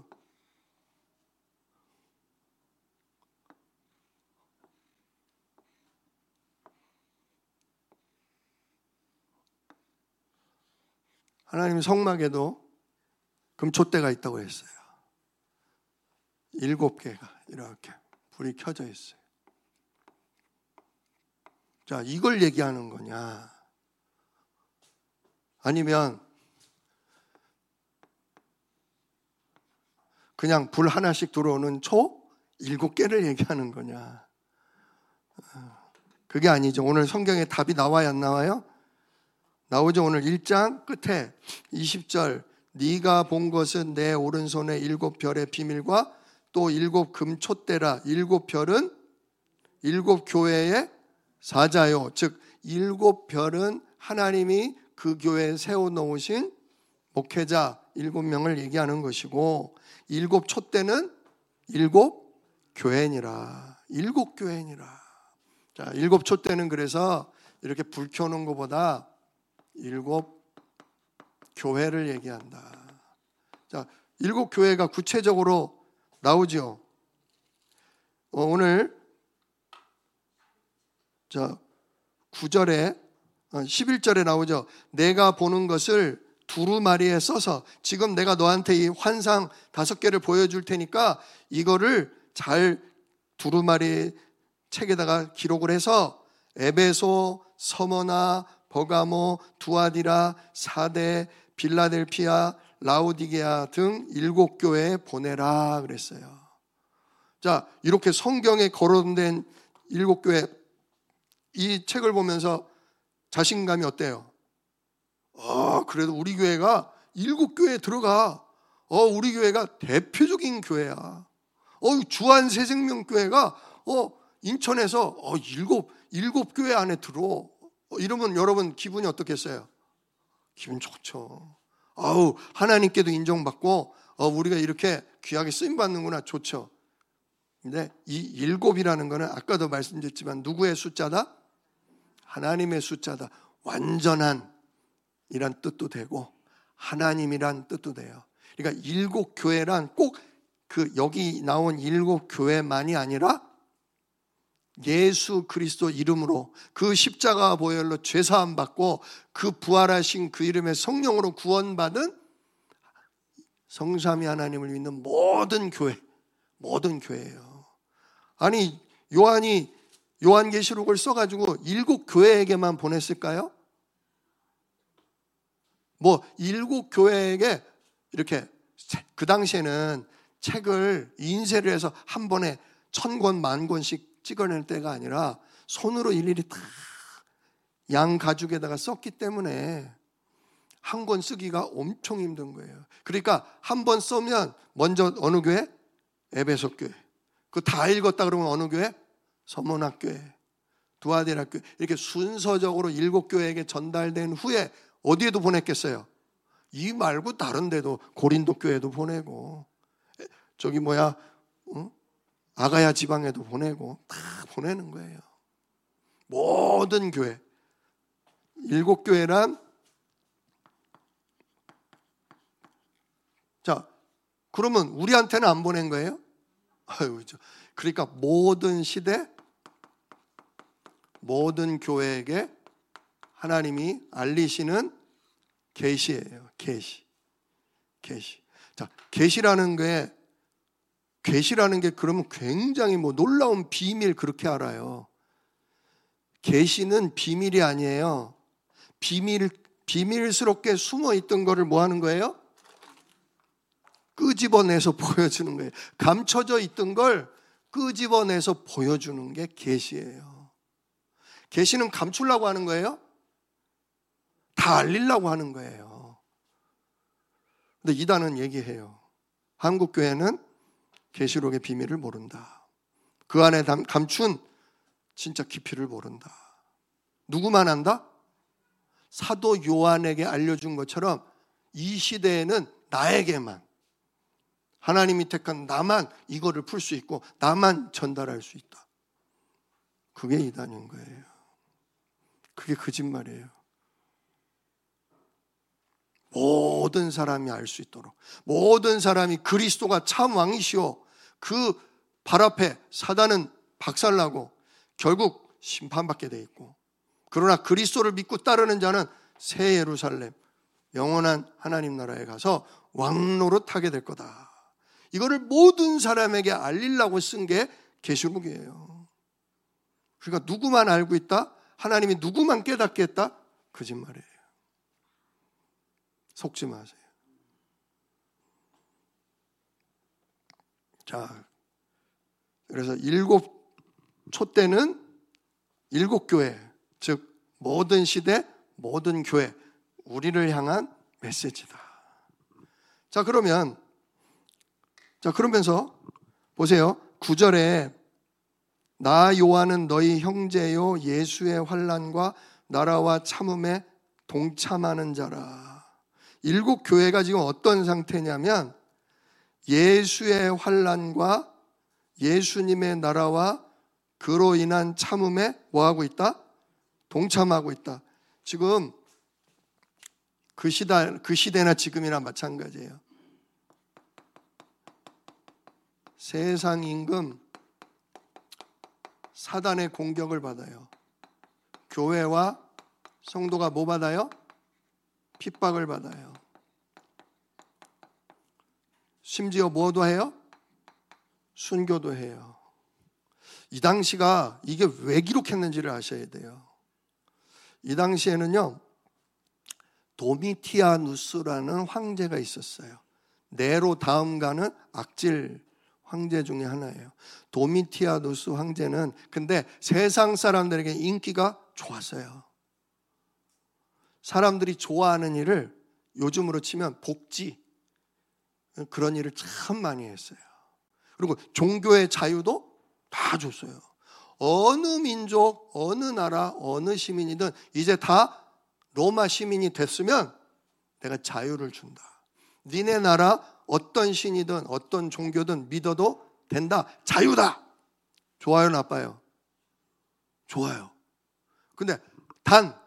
하나님 성막에도 금촛대가 있다고 했어요. 일곱 개가 이렇게 불이 켜져 있어요. 자, 이걸 얘기하는 거냐? 아니면 그냥 불 하나씩 들어오는 초 일곱 개를 얘기하는 거냐? 그게 아니죠. 오늘 성경에 답이 나와야 안 나와요? 나오죠. 오늘 일 장 끝에 이십 절, 네가 본 것은 내 오른손에 일곱 별의 비밀과 또 일곱 금촛대라. 일곱 별은 일곱 교회의 사자요. 즉 일곱 별은 하나님이 그 교회에 세워놓으신 목회자 일곱 명을 얘기하는 것이고, 일곱 촛대는 일곱 교회니라. 일곱 교회니라. 자, 일곱 촛대는 그래서 이렇게 불 켜는 것보다 일곱 교회를 얘기한다. 자, 일곱 교회가 구체적으로 나오죠. 어, 오늘 자, 구 절에 십일 절에 나오죠. 내가 보는 것을 두루마리에 써서, 지금 내가 너한테 이 환상 다섯 개를 보여줄 테니까 이거를 잘 두루마리 책에다가 기록을 해서 에베소, 서머나, 버가모, 두아디라, 사데, 빌라델피아, 라오디게아 등 일곱 교회에 보내라 그랬어요. 자, 이렇게 성경에 거론된 일곱 교회, 이 책을 보면서 자신감이 어때요? 어, 그래도 우리 교회가 일곱 교회에 들어가. 어, 우리 교회가 대표적인 교회야. 어, 주한새생명교회가 어, 인천에서 어, 일곱 일곱 교회 안에 들어. 어, 이러면 여러분 기분이 어떻겠어요? 기분 좋죠. 아우, 하나님께도 인정받고 어, 우리가 이렇게 귀하게 쓰임 받는구나. 좋죠. 근데 이 일곱이라는 거는 아까도 말씀드렸지만 누구의 숫자다? 하나님의 숫자다. 완전한 이란 뜻도 되고 하나님이란 뜻도 돼요. 그러니까 일곱 교회란 꼭 그 여기 나온 일곱 교회만이 아니라 예수 그리스도 이름으로 그 십자가 보혈로 죄사함 받고 그 부활하신 그 이름의 성령으로 구원받은 성삼위 하나님을 믿는 모든 교회, 모든 교회예요. 아니, 요한이 요한계시록을 써가지고 일곱 교회에게만 보냈을까요? 뭐 일곱 교회에게 이렇게, 그 당시에는 책을 인쇄를 해서 한 번에 천 권, 만 권씩 찍어낼 때가 아니라 손으로 일일이 다 양 가죽에다가 썼기 때문에 한 권 쓰기가 엄청 힘든 거예요. 그러니까 한 번 쓰면 먼저 어느 교회? 에베소 교회. 그 다 읽었다 그러면 어느 교회? 서문학 교회, 두아디라 교회. 이렇게 순서적으로 일곱 교회에게 전달된 후에 어디에도 보냈겠어요? 이 말고 다른 데도, 고린도 교회도 보내고, 저기 뭐야, 응? 아가야 지방에도 보내고, 다 보내는 거예요. 모든 교회. 일곱 교회란, 자, 그러면 우리한테는 안 보낸 거예요? 아유, 그러니까 모든 시대, 모든 교회에게 하나님이 알리시는 계시예요. 계시. 계시. 자, 계시라는 게 계시라는 게 그러면 굉장히 뭐 놀라운 비밀 그렇게 알아요. 계시는 비밀이 아니에요. 비밀, 비밀스럽게 숨어 있던 거를 뭐 하는 거예요? 끄집어내서 보여주는 거예요. 감춰져 있던 걸 끄집어내서 보여주는 게 계시예요. 계시는 감추려고 하는 거예요? 다 알리려고 하는 거예요. 근데 이단은 얘기해요. 한국교회는 계시록의 비밀을 모른다. 그 안에 감춘 진짜 깊이를 모른다. 누구만 안다? 사도 요한에게 알려준 것처럼 이 시대에는 나에게만, 하나님이 택한 나만 이거를 풀 수 있고 나만 전달할 수 있다. 그게 이단인 거예요. 그게 거짓말이에요. 모든 사람이 알 수 있도록, 모든 사람이 그리스도가 참 왕이시오, 그 발 앞에 사단은 박살나고 결국 심판받게 돼 있고, 그러나 그리스도를 믿고 따르는 자는 새 예루살렘, 영원한 하나님 나라에 가서 왕노릇하게 될 거다. 이거를 모든 사람에게 알리려고 쓴 게 계시록이에요. 그러니까 누구만 알고 있다? 하나님이 누구만 깨닫게 했다? 거짓말이에요. 속지 마세요. 자, 그래서 일곱 초 때는 일곱 교회, 즉 모든 시대, 모든 교회, 우리를 향한 메시지다. 자, 그러면 자, 그러면서 보세요. 구 절에 나 요한은 너희 형제요 예수의 환난과 나라와 참음에 동참하는 자라. 일곱 교회가 지금 어떤 상태냐면 예수의 환난과 예수님의 나라와 그로 인한 참음에 뭐하고 있다? 동참하고 있다. 지금 그 시대, 그 시대나 지금이나 마찬가지예요. 세상 임금 사단의 공격을 받아요. 교회와 성도가 뭐 받아요? 핍박을 받아요. 심지어 뭐도 해요? 순교도 해요. 이 당시가 이게 왜 기록했는지를 아셔야 돼요. 이 당시에는요, 도미티아누스라는 황제가 있었어요. 네로 다음 가는 악질 황제 중에 하나예요. 도미티아누스 황제는 근데 세상 사람들에게 인기가 좋았어요. 사람들이 좋아하는 일을 요즘으로 치면 복지, 그런 일을 참 많이 했어요. 그리고 종교의 자유도 다 줬어요. 어느 민족, 어느 나라, 어느 시민이든 이제 다 로마 시민이 됐으면 내가 자유를 준다. 니네 나라 어떤 신이든 어떤 종교든 믿어도 된다. 자유다. 좋아요, 나빠요? 좋아요. 근데 단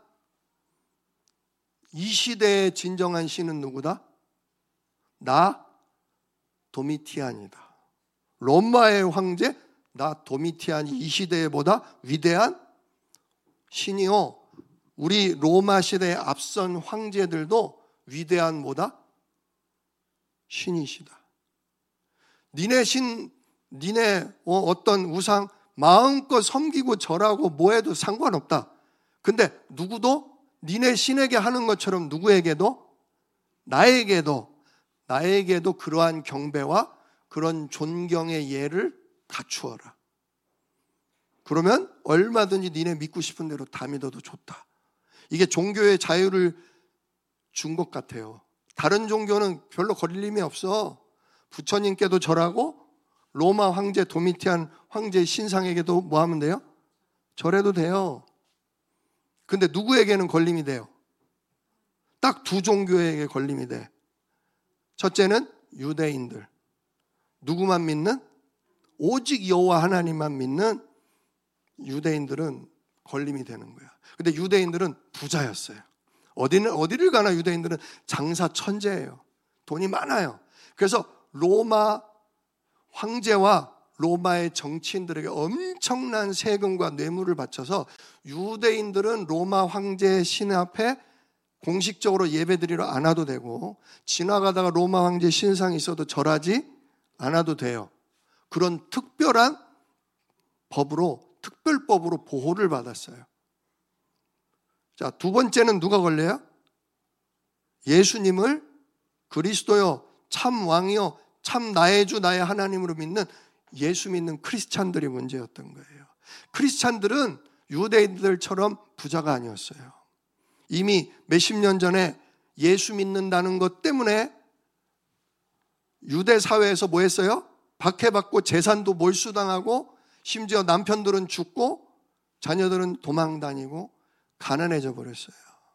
이 시대의 진정한 신은 누구다? 나 도미티안이다. 로마의 황제 나 도미티안이 이 시대에 보다 위대한 신이요, 우리 로마 시대의 앞선 황제들도 위대한 뭐다? 신이시다. 니네 신, 니네 어떤 우상 마음껏 섬기고 절하고 뭐해도 상관없다. 근데 누구도 니네 신에게 하는 것처럼 누구에게도, 나에게도 나에게도 그러한 경배와 그런 존경의 예를 갖추어라. 그러면 얼마든지 니네 믿고 싶은 대로 다 믿어도 좋다. 이게 종교의 자유를 준 것 같아요. 다른 종교는 별로 걸림이 없어. 부처님께도 절하고 로마 황제 도미티안 황제 신상에게도 뭐 하면 돼요? 절해도 돼요. 근데 누구에게는 걸림이 돼요? 딱 두 종교에게 걸림이 돼. 첫째는 유대인들. 누구만 믿는? 오직 여호와 하나님만 믿는 유대인들은 걸림이 되는 거야. 근데 유대인들은 부자였어요. 어디는, 어디를 가나 유대인들은 장사 천재예요. 돈이 많아요. 그래서 로마 황제와 로마의 정치인들에게 엄청난 세금과 뇌물을 바쳐서 유대인들은 로마 황제의 신 앞에 공식적으로 예배드리러 안 와도 되고, 지나가다가 로마 황제 신상이 있어도 절하지 않아도 돼요. 그런 특별한 법으로, 특별법으로 보호를 받았어요. 자, 두 번째는 누가 걸려요? 예수님을 그리스도요, 참 왕이요, 참 나의 주 나의 하나님으로 믿는 예수 믿는 크리스찬들이 문제였던 거예요. 크리스찬들은 유대인들처럼 부자가 아니었어요. 이미 몇십 년 전에 예수 믿는다는 것 때문에 유대 사회에서 뭐 했어요? 박해받고 재산도 몰수당하고 심지어 남편들은 죽고 자녀들은 도망다니고 가난해져 버렸어요.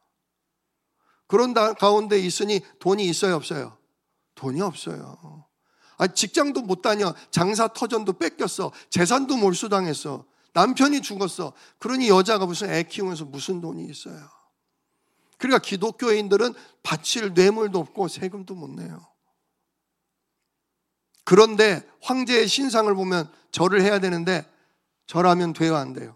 그런 가운데 있으니 돈이 있어요, 없어요? 돈이 없어요. 아, 직장도 못 다녀. 장사 터전도 뺏겼어. 재산도 몰수당했어. 남편이 죽었어. 그러니 여자가 무슨 애 키우면서 무슨 돈이 있어요. 그러니까 기독교인들은 바칠 뇌물도 없고 세금도 못 내요. 그런데 황제의 신상을 보면 절을 해야 되는데 절하면 돼요, 안 돼요?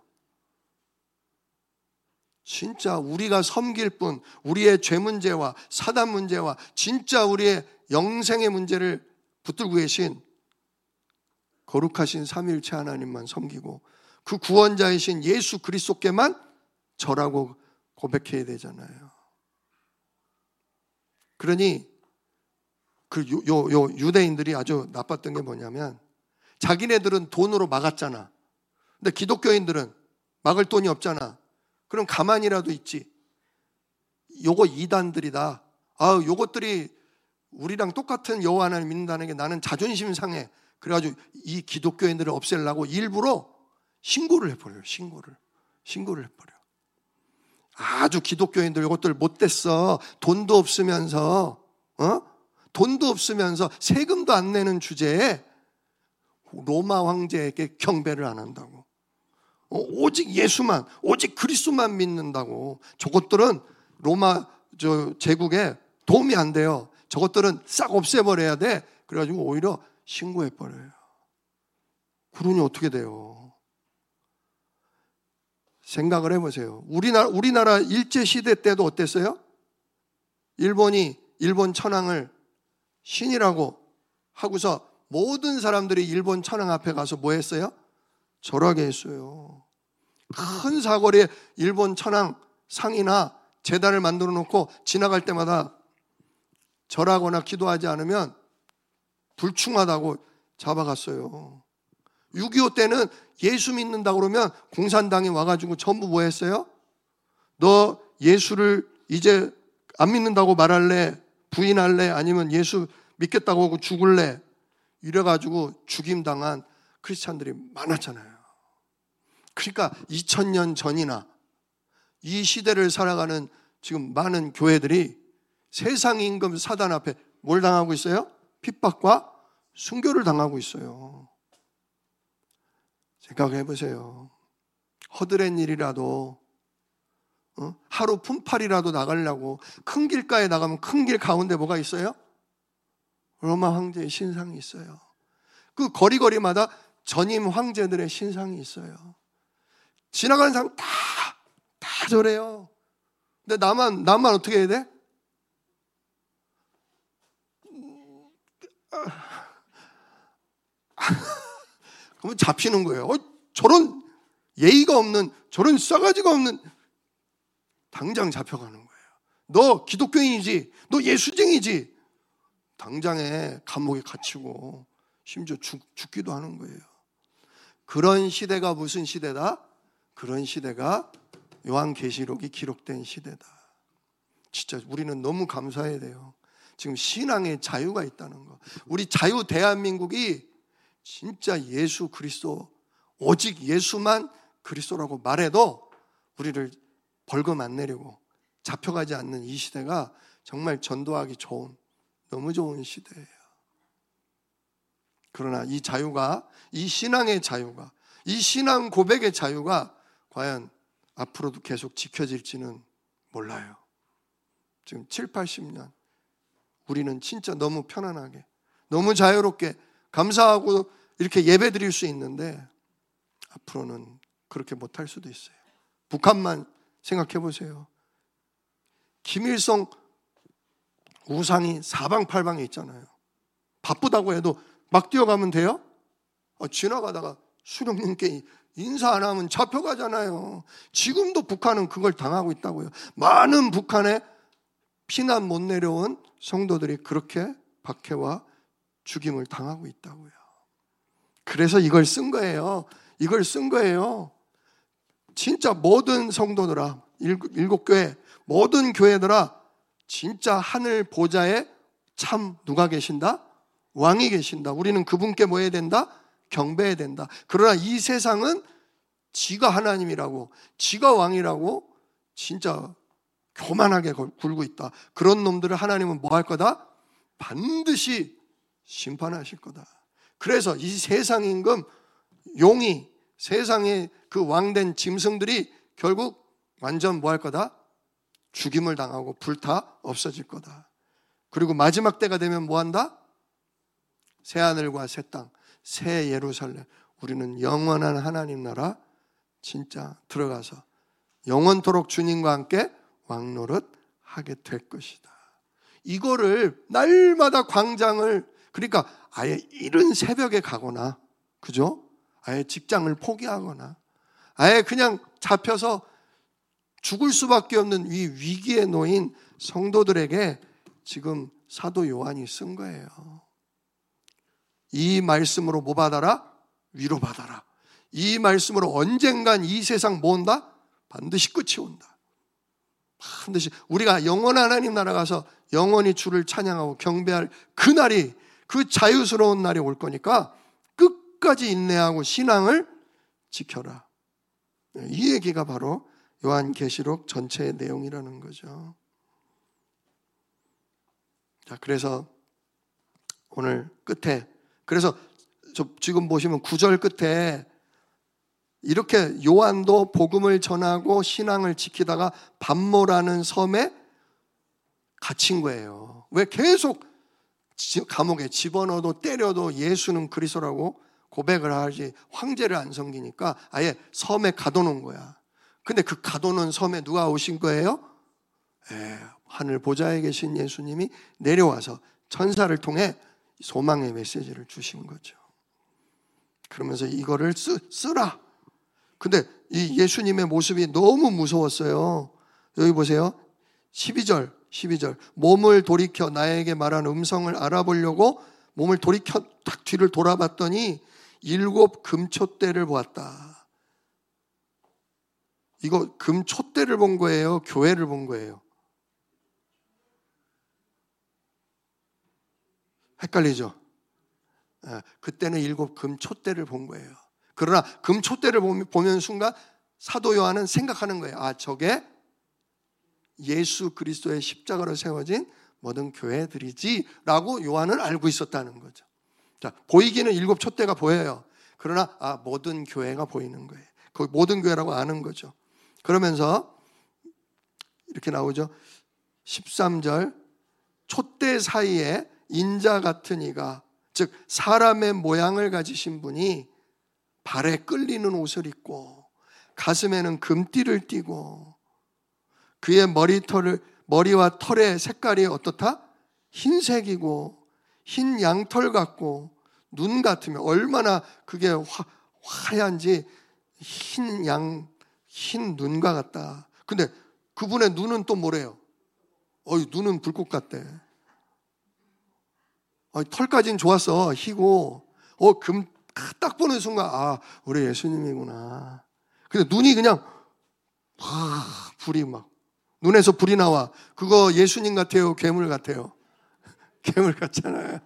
진짜 우리가 섬길 뿐, 우리의 죄 문제와 사단 문제와 진짜 우리의 영생의 문제를 붙들고 계신 거룩하신 삼위일체 하나님만 섬기고 그 구원자이신 예수 그리스도께만 절하고 고백해야 되잖아요. 그러니 그 요, 요, 요 유대인들이 아주 나빴던 게 뭐냐면 자기네들은 돈으로 막았잖아. 근데 기독교인들은 막을 돈이 없잖아. 그럼 가만히라도 있지. 요거 이단들이다. 아, 요것들이 우리랑 똑같은 여호와 하나님 믿는다는 게 나는 자존심 상해. 그래가지고 이 기독교인들을 없애려고 일부러 신고를 해버려요. 신고를. 신고를 해버려. 아주 기독교인들 이것들 못됐어. 돈도 없으면서, 어? 돈도 없으면서 세금도 안 내는 주제에 로마 황제에게 경배를 안 한다고. 어, 오직 예수만, 오직 그리스도만 믿는다고. 저것들은 로마 저 제국에 도움이 안 돼요. 저것들은 싹 없애버려야 돼. 그래가지고 오히려 신고해버려요. 그러니 어떻게 돼요? 생각을 해보세요. 우리나라, 우리나라 일제시대 때도 어땠어요? 일본이 일본 천황을 신이라고 하고서 모든 사람들이 일본 천황 앞에 가서 뭐 했어요? 절하게 했어요. 큰 사거리에 일본 천황 상이나 제단을 만들어 놓고 지나갈 때마다 절하거나 기도하지 않으면 불충하다고 잡아갔어요. 육이오 때는 예수 믿는다고 그러면 공산당이 와가지고 전부 뭐 했어요? 너 예수를 이제 안 믿는다고 말할래? 부인할래? 아니면 예수 믿겠다고 하고 죽을래? 이래가지고 죽임당한 크리스찬들이 많았잖아요. 그러니까 이천 년 전이나 이 시대를 살아가는 지금 많은 교회들이 세상 임금 사단 앞에 뭘 당하고 있어요? 핍박과 순교를 당하고 있어요. 생각해 보세요. 허드렛 일이라도 어? 하루 품팔이라도 나가려고 큰 길가에 나가면 큰 길 가운데 뭐가 있어요? 로마 황제의 신상이 있어요. 그 거리거리마다 전임 황제들의 신상이 있어요. 지나가는 사람 다, 다 저래요. 근데 나만, 나만 어떻게 해야 돼? 그러면 잡히는 거예요. 어, 저런 예의가 없는, 저런 싸가지가 없는, 당장 잡혀가는 거예요. 너 기독교인이지? 너 예수쟁이지? 당장에 감옥에 갇히고 심지어 죽, 죽기도 하는 거예요. 그런 시대가 무슨 시대다? 그런 시대가 요한계시록이 기록된 시대다. 진짜 우리는 너무 감사해야 돼요. 지금 신앙의 자유가 있다는 거. 우리 자유 대한민국이 진짜 예수 그리스도, 오직 예수만 그리스도라고 말해도 우리를 벌금 안 내리고 잡혀가지 않는 이 시대가 정말 전도하기 좋은, 너무 좋은 시대예요. 그러나 이 자유가, 이 신앙의 자유가, 이 신앙 고백의 자유가 과연 앞으로도 계속 지켜질지는 몰라요. 지금 칠, 팔십 년 우리는 진짜 너무 편안하게, 너무 자유롭게 감사하고 이렇게 예배 드릴 수 있는데 앞으로는 그렇게 못할 수도 있어요. 북한만 생각해 보세요. 김일성 우상이 사방팔방에 있잖아요. 바쁘다고 해도 막 뛰어가면 돼요? 어, 지나가다가 수령님께 인사 안 하면 잡혀가잖아요. 지금도 북한은 그걸 당하고 있다고요. 많은 북한에 피난 못 내려온 성도들이 그렇게 박해와 죽임을 당하고 있다고요. 그래서 이걸 쓴 거예요. 이걸 쓴 거예요. 진짜 모든 성도들아, 일곱, 일곱 교회, 모든 교회들아, 진짜 하늘 보좌에 참 누가 계신다? 왕이 계신다. 우리는 그분께 뭐 해야 된다? 경배해야 된다. 그러나 이 세상은 지가 하나님이라고, 지가 왕이라고 진짜 교만하게 굴고 있다. 그런 놈들을 하나님은 뭐 할 거다? 반드시 심판하실 거다. 그래서 이 세상 임금 용이, 세상의 그 왕된 짐승들이 결국 완전 뭐 할 거다? 죽임을 당하고 불타 없어질 거다. 그리고 마지막 때가 되면 뭐 한다? 새 하늘과 새 땅, 새 예루살렘, 우리는 영원한 하나님 나라 진짜 들어가서 영원토록 주님과 함께 왕노릇 하게 될 것이다. 이거를 날마다 광장을, 그러니까 아예 이른 새벽에 가거나, 그죠? 아예 직장을 포기하거나, 아예 그냥 잡혀서 죽을 수밖에 없는 이 위기에 놓인 성도들에게 지금 사도 요한이 쓴 거예요. 이 말씀으로 뭐 받아라? 위로 받아라. 이 말씀으로 언젠간 이 세상 뭐 온다? 반드시 끝이 온다. 반드시 우리가 영원한 하나님 나라 가서 영원히 주를 찬양하고 경배할 그날이, 그 자유스러운 날이 올 거니까 끝까지 인내하고 신앙을 지켜라. 이 얘기가 바로 요한계시록 전체의 내용이라는 거죠. 자, 그래서 오늘 끝에, 그래서 저 지금 보시면 구 절 끝에 이렇게 요한도 복음을 전하고 신앙을 지키다가 밤모라는 섬에 갇힌 거예요. 왜? 계속 감옥에 집어넣어도 때려도 예수는 그리스도라고 고백을 하지 황제를 안 섬기니까 아예 섬에 가둬놓은 거야. 근데 그 가둬놓은 섬에 누가 오신 거예요? 에, 하늘 보좌에 계신 예수님이 내려와서 천사를 통해 소망의 메시지를 주신 거죠. 그러면서 이거를 쓰, 쓰라. 근데 이 예수님의 모습이 너무 무서웠어요. 여기 보세요. 십이 절, 십이 절. 몸을 돌이켜 나에게 말한 음성을 알아보려고 몸을 돌이켜 딱 뒤를 돌아봤더니 일곱 금촛대를 보았다. 이거 금촛대를 본 거예요? 교회를 본 거예요? 헷갈리죠? 그때는 일곱 금촛대를 본 거예요. 그러나 금촛대를 보면 순간 사도 요한은 생각하는 거예요. 아, 저게 예수 그리스도의 십자가로 세워진 모든 교회들이지 라고 요한은 알고 있었다는 거죠. 자, 보이기는 일곱 촛대가 보여요. 그러나 아, 모든 교회가 보이는 거예요. 거기 모든 교회라고 아는 거죠. 그러면서 이렇게 나오죠. 십삼 절. 촛대 사이에 인자 같은 이가, 즉 사람의 모양을 가지신 분이 발에 끌리는 옷을 입고 가슴에는 금띠를 띠고 그의 머리털을, 머리와 털의 색깔이 어떻다? 흰색이고 흰 양털 같고 눈 같으면 얼마나 그게 화, 하얀지 흰 양, 흰 눈과 같다. 근데 그분의 눈은 또 뭐래요? 어이, 눈은 불꽃 같대. 어이, 털까지는 좋았어. 희고. 어, 금, 딱 보는 순간, 아, 우리 예수님이구나. 근데 눈이 그냥, 와, 불이 막, 눈에서 불이 나와. 그거 예수님 같아요? 괴물 같아요? 괴물 같잖아요.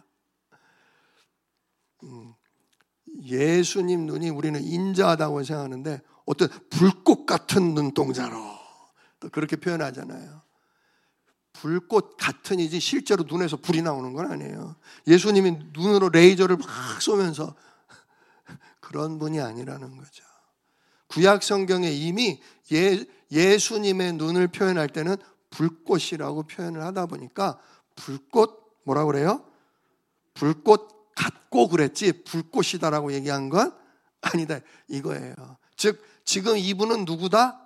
음, 예수님 눈이 우리는 인자하다고 생각하는데 어떤 불꽃 같은 눈동자로 또 그렇게 표현하잖아요. 불꽃 같은이지 실제로 눈에서 불이 나오는 건 아니에요. 예수님이 눈으로 레이저를 막 쏘면서 그런 분이 아니라는 거죠. 구약 성경에 이미 예, 예수님의 눈을 표현할 때는 불꽃이라고 표현을 하다 보니까 불꽃 뭐라고 그래요? 불꽃 같고 그랬지 불꽃이다라고 얘기한 건 아니다 이거예요. 즉 지금 이분은 누구다?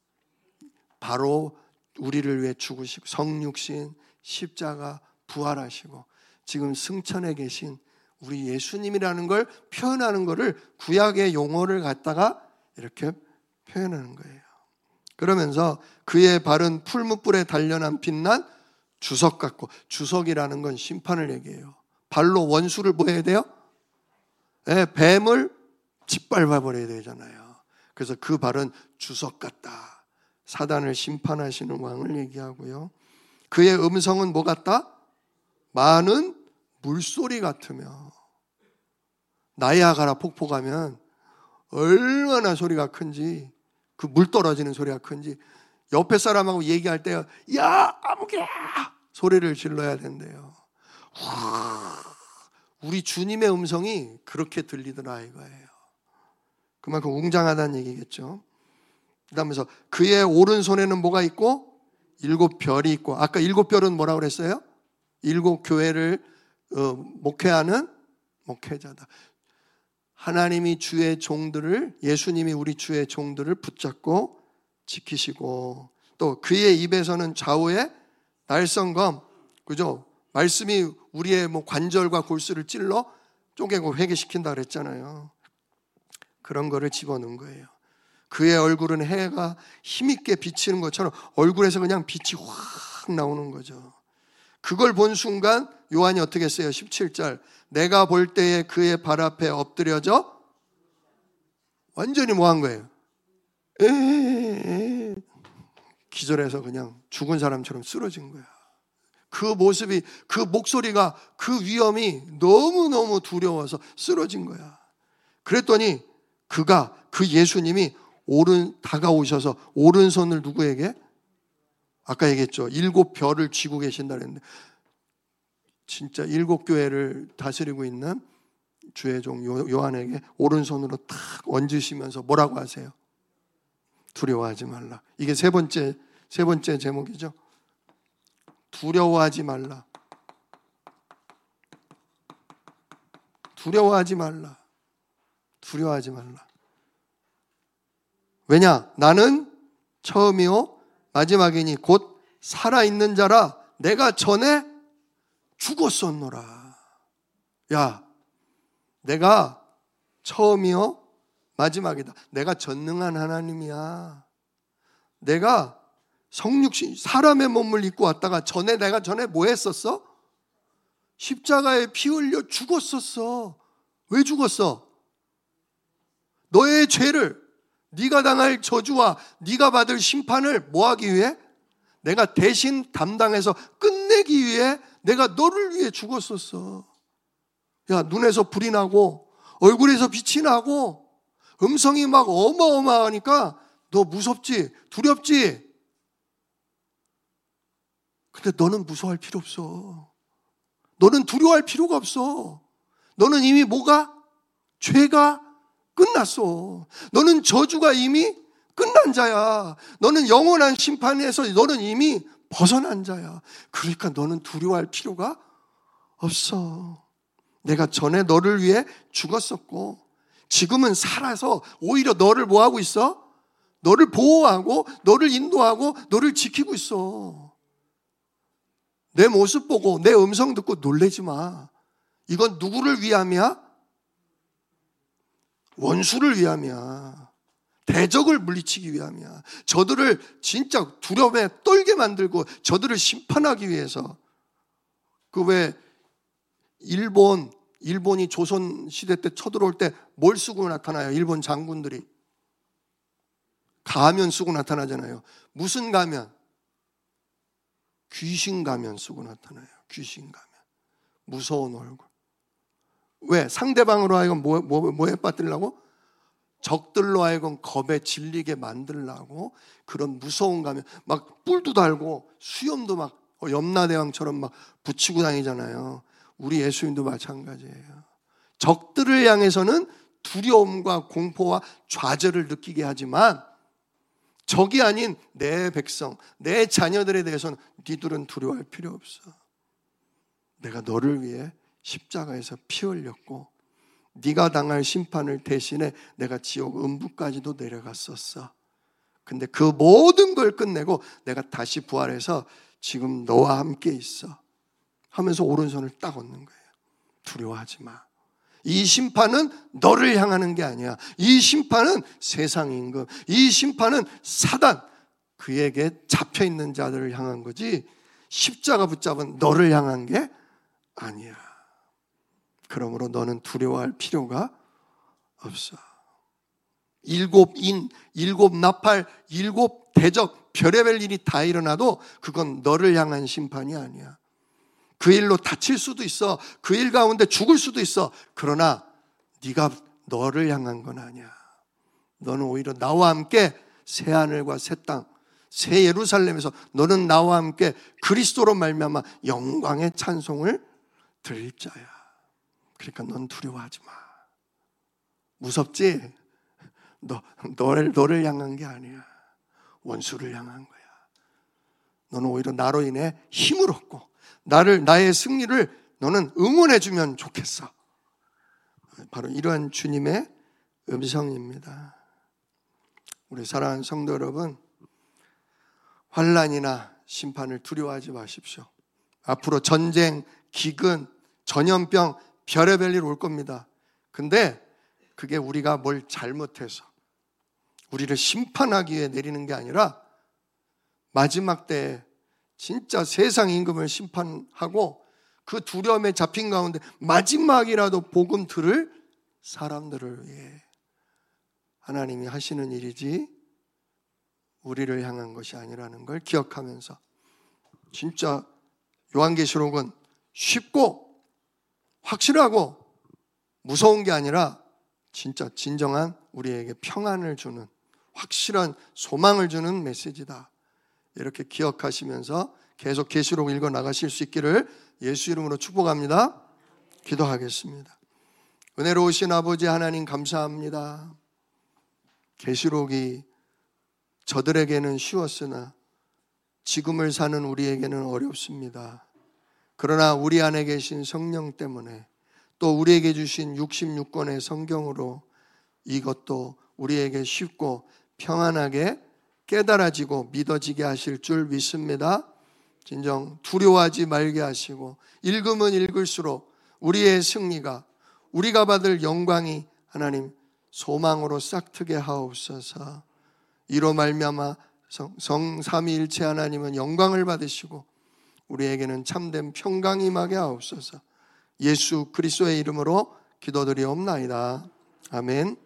바로 우리를 위해 죽으시고 성육신 십자가 부활하시고 지금 승천에 계신 우리 예수님이라는 걸 표현하는 거를 구약의 용어를 갖다가 이렇게 표현하는 거예요. 그러면서 그의 발은 풀무불에 단련한 빛난 주석 같고, 주석이라는 건 심판을 얘기해요. 발로 원수를 뭐 해야 돼요? 네, 뱀을 짓밟아 버려야 되잖아요. 그래서 그 발은 주석 같다. 사단을 심판하시는 왕을 얘기하고요. 그의 음성은 뭐 같다? 많은 물소리 같으며. 나이아가라 폭포 가면 얼마나 소리가 큰지, 그 물 떨어지는 소리가 큰지, 옆에 사람하고 얘기할 때 야 아무개야 소리를 질러야 된대요. 우리 주님의 음성이 그렇게 들리더라 이거예요. 그만큼 웅장하다는 얘기겠죠. 그다음에서 그의 오른손에는 뭐가 있고? 일곱 별이 있고. 아까 일곱 별은 뭐라고 그랬어요? 일곱 교회를 어, 목회하는 목회자다. 하나님이 주의 종들을, 예수님이 우리 주의 종들을 붙잡고 지키시고, 또 그의 입에서는 좌우에 날성검, 그죠? 말씀이 우리의 뭐 관절과 골수를 찔러 쪼개고 회개시킨다 그랬잖아요. 그런 거를 집어넣은 거예요. 그의 얼굴은 해가 힘있게 비치는 것처럼 얼굴에서 그냥 빛이 확 나오는 거죠. 그걸 본 순간 요한이 어떻게 했어요? 십칠 절, 내가 볼 때에 그의 발 앞에 엎드려져 완전히 뭐 한 거예요? 에에에 기절해서 그냥 죽은 사람처럼 쓰러진 거야. 그 모습이, 그 목소리가, 그 위험이 너무너무 두려워서 쓰러진 거야. 그랬더니 그가, 그 예수님이 오른 다가오셔서 오른손을 누구에게? 아까 얘기했죠. 일곱 별을 쥐고 계신다 그랬는데, 진짜 일곱 교회를 다스리고 있는 주의 종 요한에게 오른손으로 탁 얹으시면서 뭐라고 하세요? 두려워하지 말라. 이게 세 번째, 세 번째 제목이죠. 두려워하지 말라. 두려워하지 말라. 두려워하지 말라. 왜냐? 나는 처음이요 마지막이니 곧 살아있는 자라. 내가 전에 죽었었노라. 야, 내가 처음이요 마지막이다. 내가 전능한 하나님이야. 내가 성육신, 사람의 몸을 입고 왔다가 전에, 내가 전에 뭐 했었어? 십자가에 피 흘려 죽었었어. 왜 죽었어? 너의 죄를, 네가 당할 저주와 네가 받을 심판을 뭐 하기 위해? 내가 대신 담당해서 끝내기 위해 내가 너를 위해 죽었었어. 야, 눈에서 불이 나고 얼굴에서 빛이 나고 음성이 막 어마어마하니까 너 무섭지? 두렵지? 근데 너는 무서워할 필요 없어. 너는 두려워할 필요가 없어. 너는 이미 뭐가? 죄가 끝났어. 너는 저주가 이미 끝난 자야. 너는 영원한 심판에서 너는 이미 벗어난 자야. 그러니까 너는 두려워할 필요가 없어. 내가 전에 너를 위해 죽었었고 지금은 살아서 오히려 너를 뭐하고 있어? 너를 보호하고 너를 인도하고 너를 지키고 있어. 내 모습 보고 내 음성 듣고 놀라지 마. 이건 누구를 위함이야? 원수를 위함이야. 대적을 물리치기 위함이야. 저들을 진짜 두려움에 떨게 만들고 저들을 심판하기 위해서. 그 왜 일본 일본이 조선 시대 때 쳐들어올 때 뭘 쓰고 나타나요? 일본 장군들이 가면 쓰고 나타나잖아요. 무슨 가면? 귀신 가면 쓰고 나타나요. 귀신 가면. 무서운 얼굴. 왜? 상대방으로 하여금 뭐, 뭐, 뭐에 빠뜨리려고? 적들로 하여금 겁에 질리게 만들려고 그런 무서운 가면, 막 뿔도 달고 수염도 막 염라대왕처럼 막 붙이고 다니잖아요. 우리 예수님도 마찬가지예요. 적들을 향해서는 두려움과 공포와 좌절을 느끼게 하지만 적이 아닌 내 백성, 내 자녀들에 대해서는 니들은 두려워할 필요 없어. 내가 너를 위해 십자가에서 피 흘렸고 네가 당할 심판을 대신해 내가 지옥 음부까지도 내려갔었어. 근데 그 모든 걸 끝내고 내가 다시 부활해서 지금 너와 함께 있어 하면서 오른손을 딱 얹는 거예요. 두려워하지 마. 이 심판은 너를 향하는 게 아니야. 이 심판은 세상 임금, 이 심판은 사단, 그에게 잡혀있는 자들을 향한 거지 십자가 붙잡은 너를 향한 게 아니야. 그러므로 너는 두려워할 필요가 없어. 일곱 인, 일곱 나팔, 일곱 대적, 별의별 일이 다 일어나도 그건 너를 향한 심판이 아니야. 그 일로 다칠 수도 있어. 그 일 가운데 죽을 수도 있어. 그러나 네가 너를 향한 건 아니야. 너는 오히려 나와 함께 새하늘과 새 땅, 새 예루살렘에서 너는 나와 함께 그리스도로 말미암아 영광의 찬송을 드릴 자야. 그러니까 넌 두려워하지 마. 무섭지? 너, 너를, 너를 향한 게 아니야. 원수를 향한 거야. 너는 오히려 나로 인해 힘을 얻고 나를, 나의 승리를 너는 응원해 주면 좋겠어. 바로 이러한 주님의 음성입니다. 우리 사랑하는 성도 여러분, 환난이나 심판을 두려워하지 마십시오. 앞으로 전쟁, 기근, 전염병, 별의별 일 올 겁니다. 근데 그게 우리가 뭘 잘못해서 우리를 심판하기 위해 내리는 게 아니라 마지막 때에 진짜 세상 임금을 심판하고 그 두려움에 잡힌 가운데 마지막이라도 복음 들을 사람들을 위해 하나님이 하시는 일이지 우리를 향한 것이 아니라는 걸 기억하면서 진짜 요한계시록은 쉽고 확실하고 무서운 게 아니라 진짜 진정한 우리에게 평안을 주는 확실한 소망을 주는 메시지다. 이렇게 기억하시면서 계속 계시록 읽어 나가실 수 있기를 예수 이름으로 축복합니다. 기도하겠습니다. 은혜로우신 아버지 하나님 감사합니다. 계시록이 저들에게는 쉬웠으나 지금을 사는 우리에게는 어렵습니다. 그러나 우리 안에 계신 성령 때문에 또 우리에게 주신 육십육 권의 성경으로 이것도 우리에게 쉽고 평안하게 깨달아지고 믿어지게 하실 줄 믿습니다. 진정 두려워하지 말게 하시고 읽으면 읽을수록 우리의 승리가, 우리가 받을 영광이 하나님 소망으로 싹트게 하옵소서. 이로 말미암아 성 삼위일체 하나님은 영광을 받으시고 우리에게는 참된 평강이 임하게 하옵소서. 예수 그리스도의 이름으로 기도드리옵나이다. 아멘.